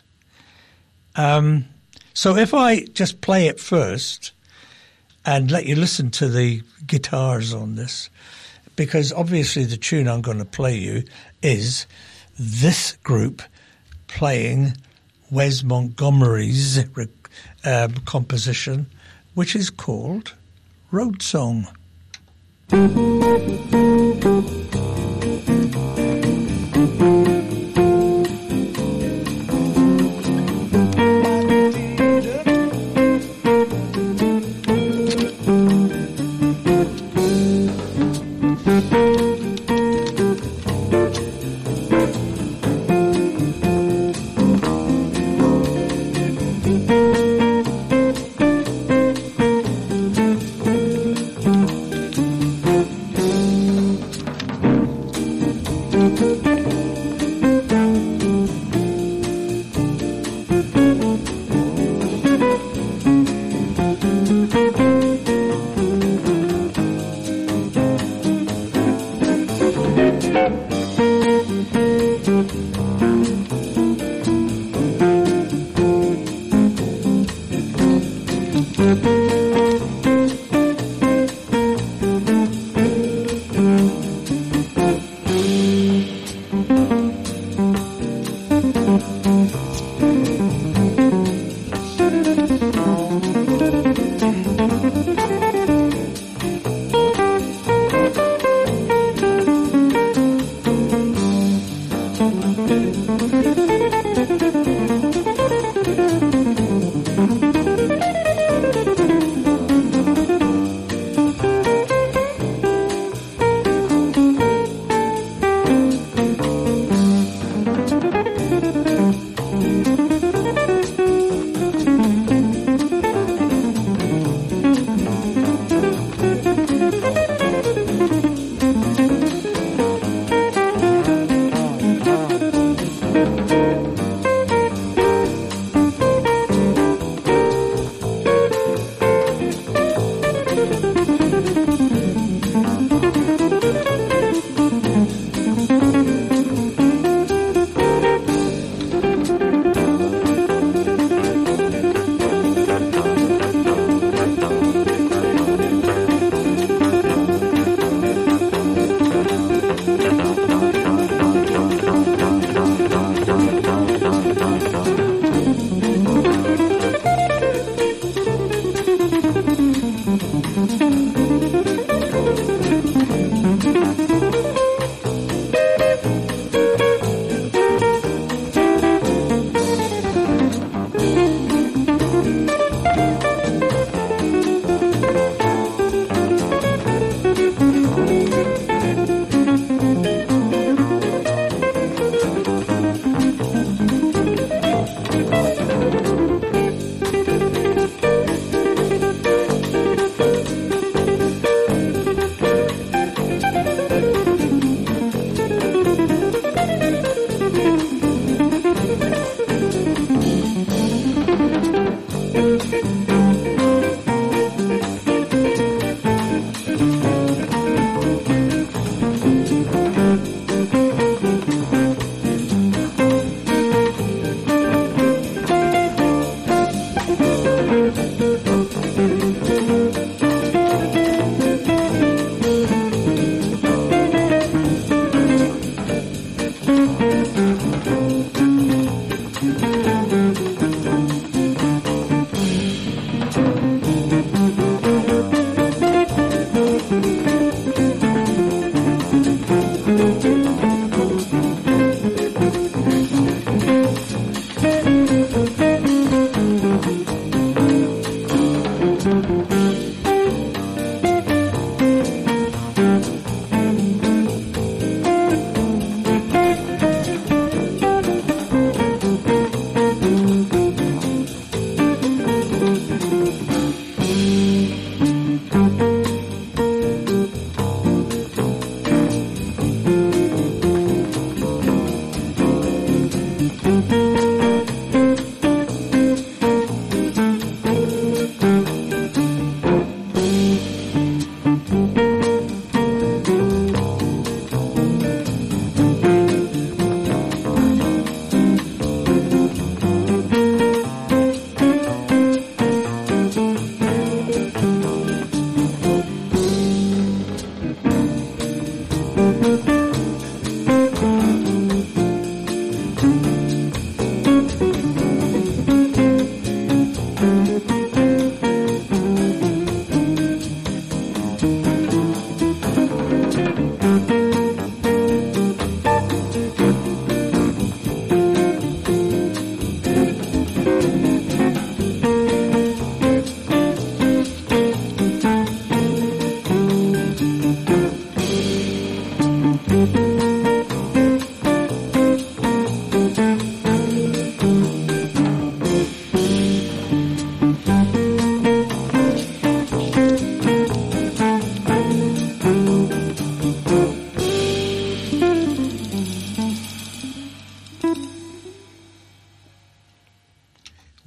[SPEAKER 3] So if I just play it first and let you listen to the guitars on this, because obviously the tune I'm going to play you is this group playing Wes Montgomery's composition, which is called Road Song.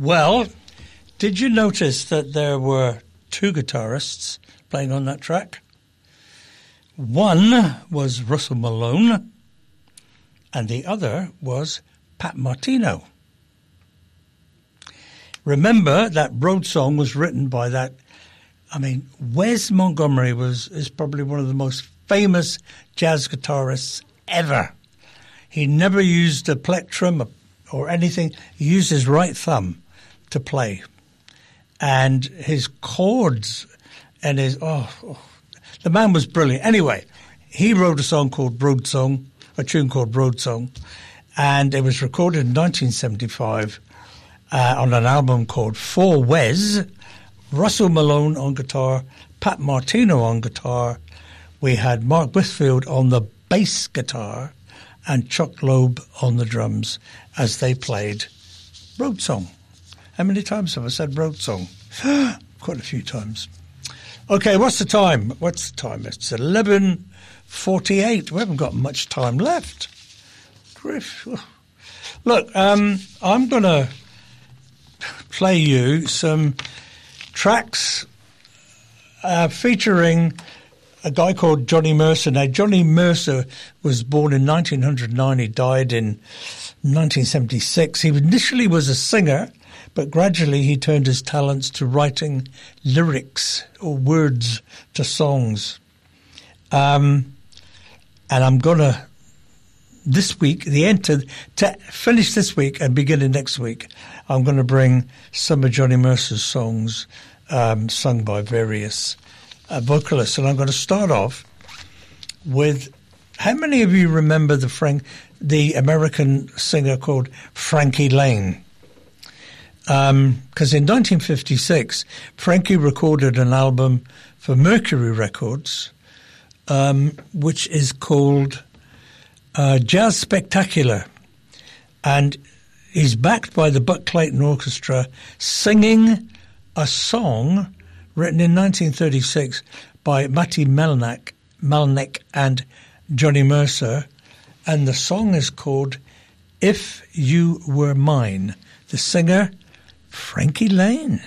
[SPEAKER 3] Well, did you notice that there were two guitarists playing on that track? One was Russell Malone and the other was Pat Martino. Remember that Road Song was written by that, Wes Montgomery is probably one of the most famous jazz guitarists ever. He never used a plectrum or anything. He used his right thumb to play. And his chords and the man was brilliant. Anyway, he wrote a tune called Road Song, and it was recorded in 1975 on an album called For Wes. Russell Malone on guitar, Pat Martino on guitar. We had Mark Whitfield on the bass guitar and Chuck Loeb on the drums as they played Road Song. How many times have I said Road Song? Quite a few times. Okay, what's the time? It's 11:48. We haven't got much time left. Griff. Look, I'm going to play you some tracks featuring a guy called Johnny Mercer. Now, Johnny Mercer was born in 1909. He died in 1976. He initially was a singer, but gradually he turned his talents to writing lyrics or words to songs. And I'm going to, this week, to finish this week and beginning next week, I'm going to bring some of Johnny Mercer's songs sung by various vocalists. And I'm going to start off with, how many of you remember the American singer called Frankie Lane? Because in 1956, Frankie recorded an album for Mercury Records, which is called Jazz Spectacular. And he's backed by the Buck Clayton Orchestra singing a song written in 1936 by Matty Melnick and Johnny Mercer. And the song is called If You Were Mine. The singer, Frankie Lane.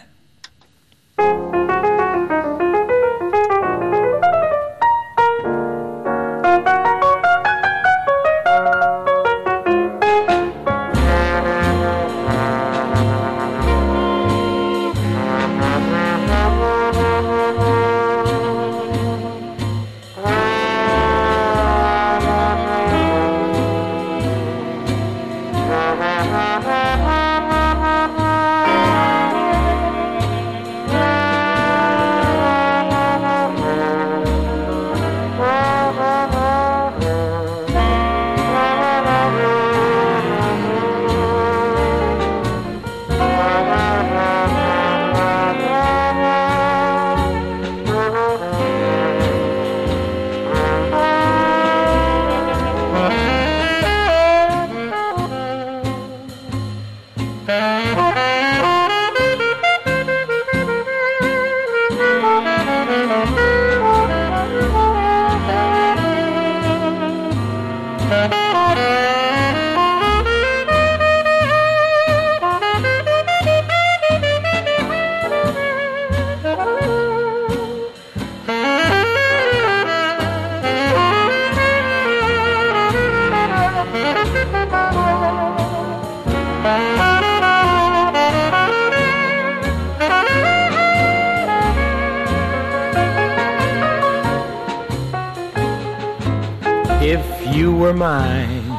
[SPEAKER 2] If you were mine,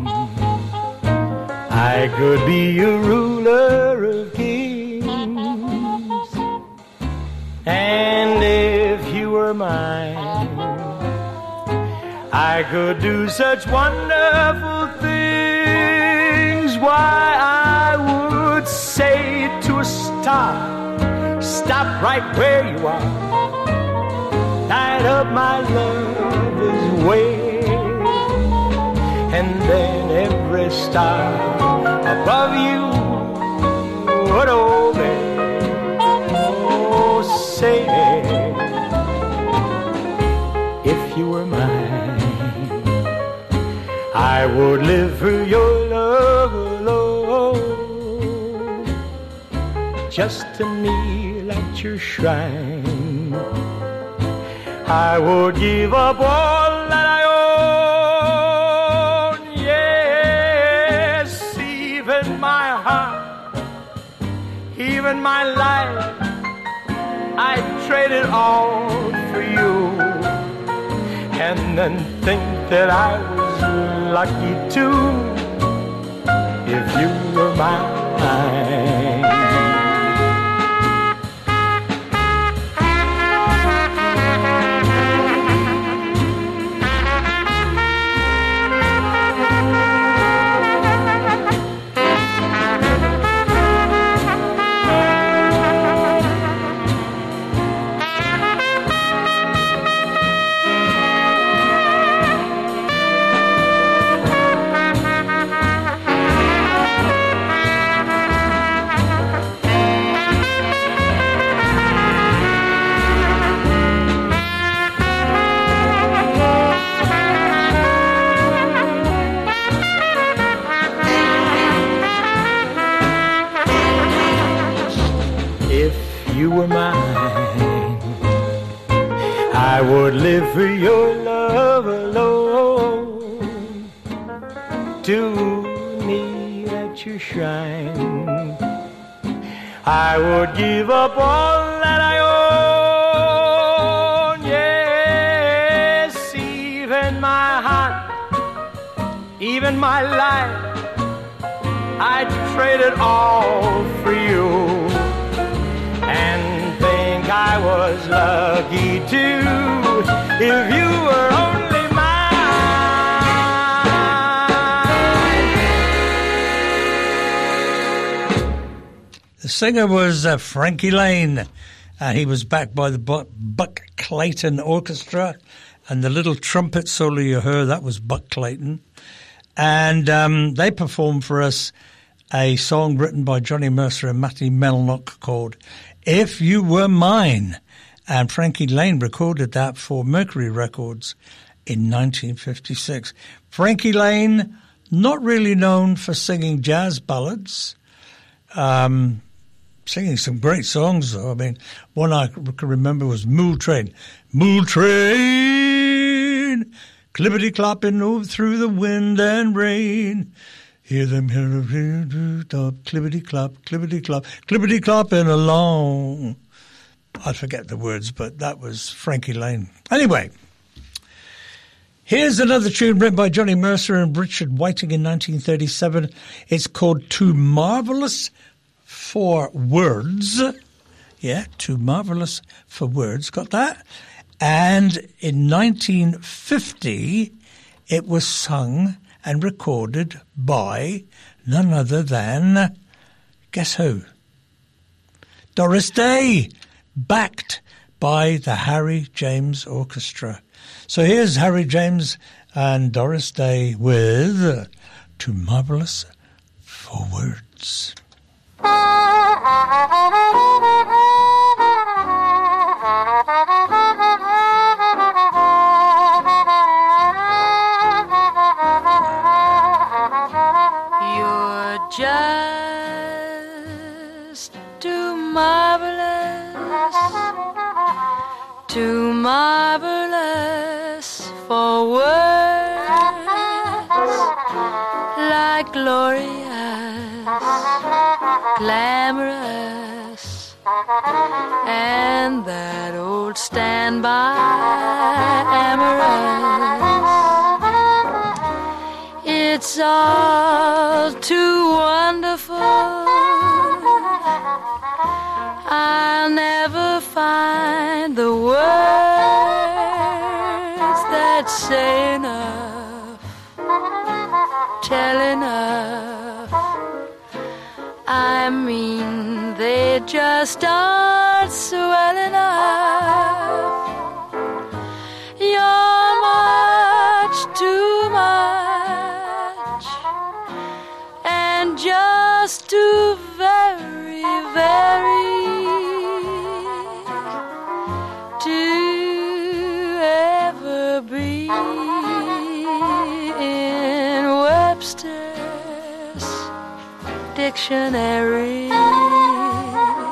[SPEAKER 2] I could be a ruler of kings. And if you were mine, I could do such wonderful things. Why, I would say to a star, stop right where you are, light up my lover's way. And then every star above you would obey. Oh, say, if you were mine, I would live for your love alone. just to kneel at your shrine. I would give up all that I own, yes, even my heart, even my life. I'd trade it all for you, and then think that I was lucky too, if you were mine. You were mine, I would live for your love alone, to kneel at your shrine. I would give up all that I own, yes, even my heart, even my life. I'd trade it all for you, and think I was lucky too, if you were only mine.
[SPEAKER 3] The singer was Frankie Lane, and he was backed by the Buck Clayton Orchestra, and the little trumpet solo you heard, that was Buck Clayton. And they performed for us a song written by Johnny Mercer and Matty Melnock called If You Were Mine. And Frankie Lane recorded that for Mercury Records in 1956. Frankie Lane, not really known for singing jazz ballads, singing some great songs though. I mean, one I can remember was Mule Train. Mule Train, clippity-clopping through the wind and rain. Hear them clippity-clop, clippity-clop, clippity-clopping along. I forget the words, but that was Frankie Lane. Anyway, here's another tune written by Johnny Mercer and Richard Whiting in 1937. It's called Too Marvelous for Words. Yeah, Too Marvelous for Words. Got that? And in 1950, it was sung and recorded by none other than, guess who? Doris Day, backed by the Harry James Orchestra. So here's Harry James and Doris Day with Too Marvelous for Words.
[SPEAKER 4] You're just too marvelous for words, like glorious, glamorous, and that old standby amorous. It's all too wonderful. I'll never find the words that say enough, tell enough. I mean, they just aren't swell enough. You're much too much, and just too very, very to ever be in Webster's dictionary.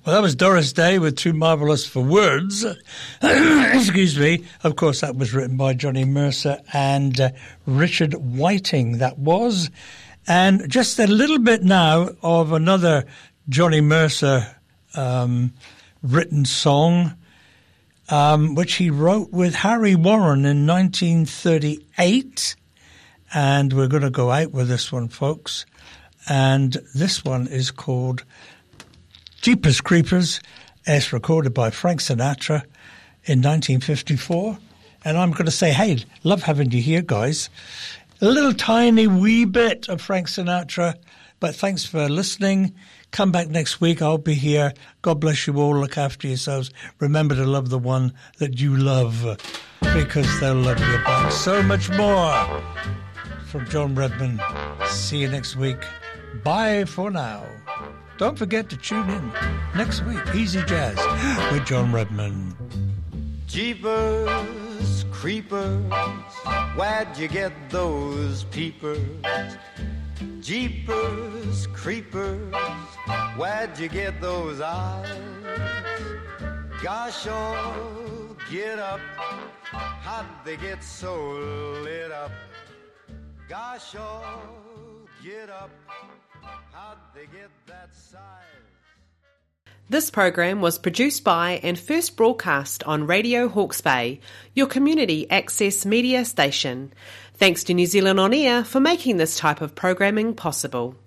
[SPEAKER 3] Well, that was Doris Day with Too Marvellous for Words. Excuse me. Of course, that was written by Johnny Mercer and Richard Whiting, that was. And just a little bit now of another Johnny Mercer written song, which he wrote with Harry Warren in 1938. And we're going to go out with this one, folks. And this one is called Jeepers Creepers. It's recorded by Frank Sinatra in 1954. And I'm going to say, hey, love having you here, guys. A little tiny wee bit of Frank Sinatra, but thanks for listening. Come back next week. I'll be here. God bless you all. Look after yourselves. Remember to love the one that you love, because they'll love you back so much more. From John Redman. See you next week. Bye for now. Don't forget to tune in next week. Easy Jazz with John Redman.
[SPEAKER 2] Jeepers, creepers, where'd you get those peepers? Jeepers, creepers, where'd you get those eyes? Gosh, oh, get up, how'd they get so lit up? Gosh, oh, get up, how'd they get that size?
[SPEAKER 1] This program was produced by and first broadcast on Radio Hawke's Bay, your community access media station. Thanks to New Zealand On Air for making this type of programming possible.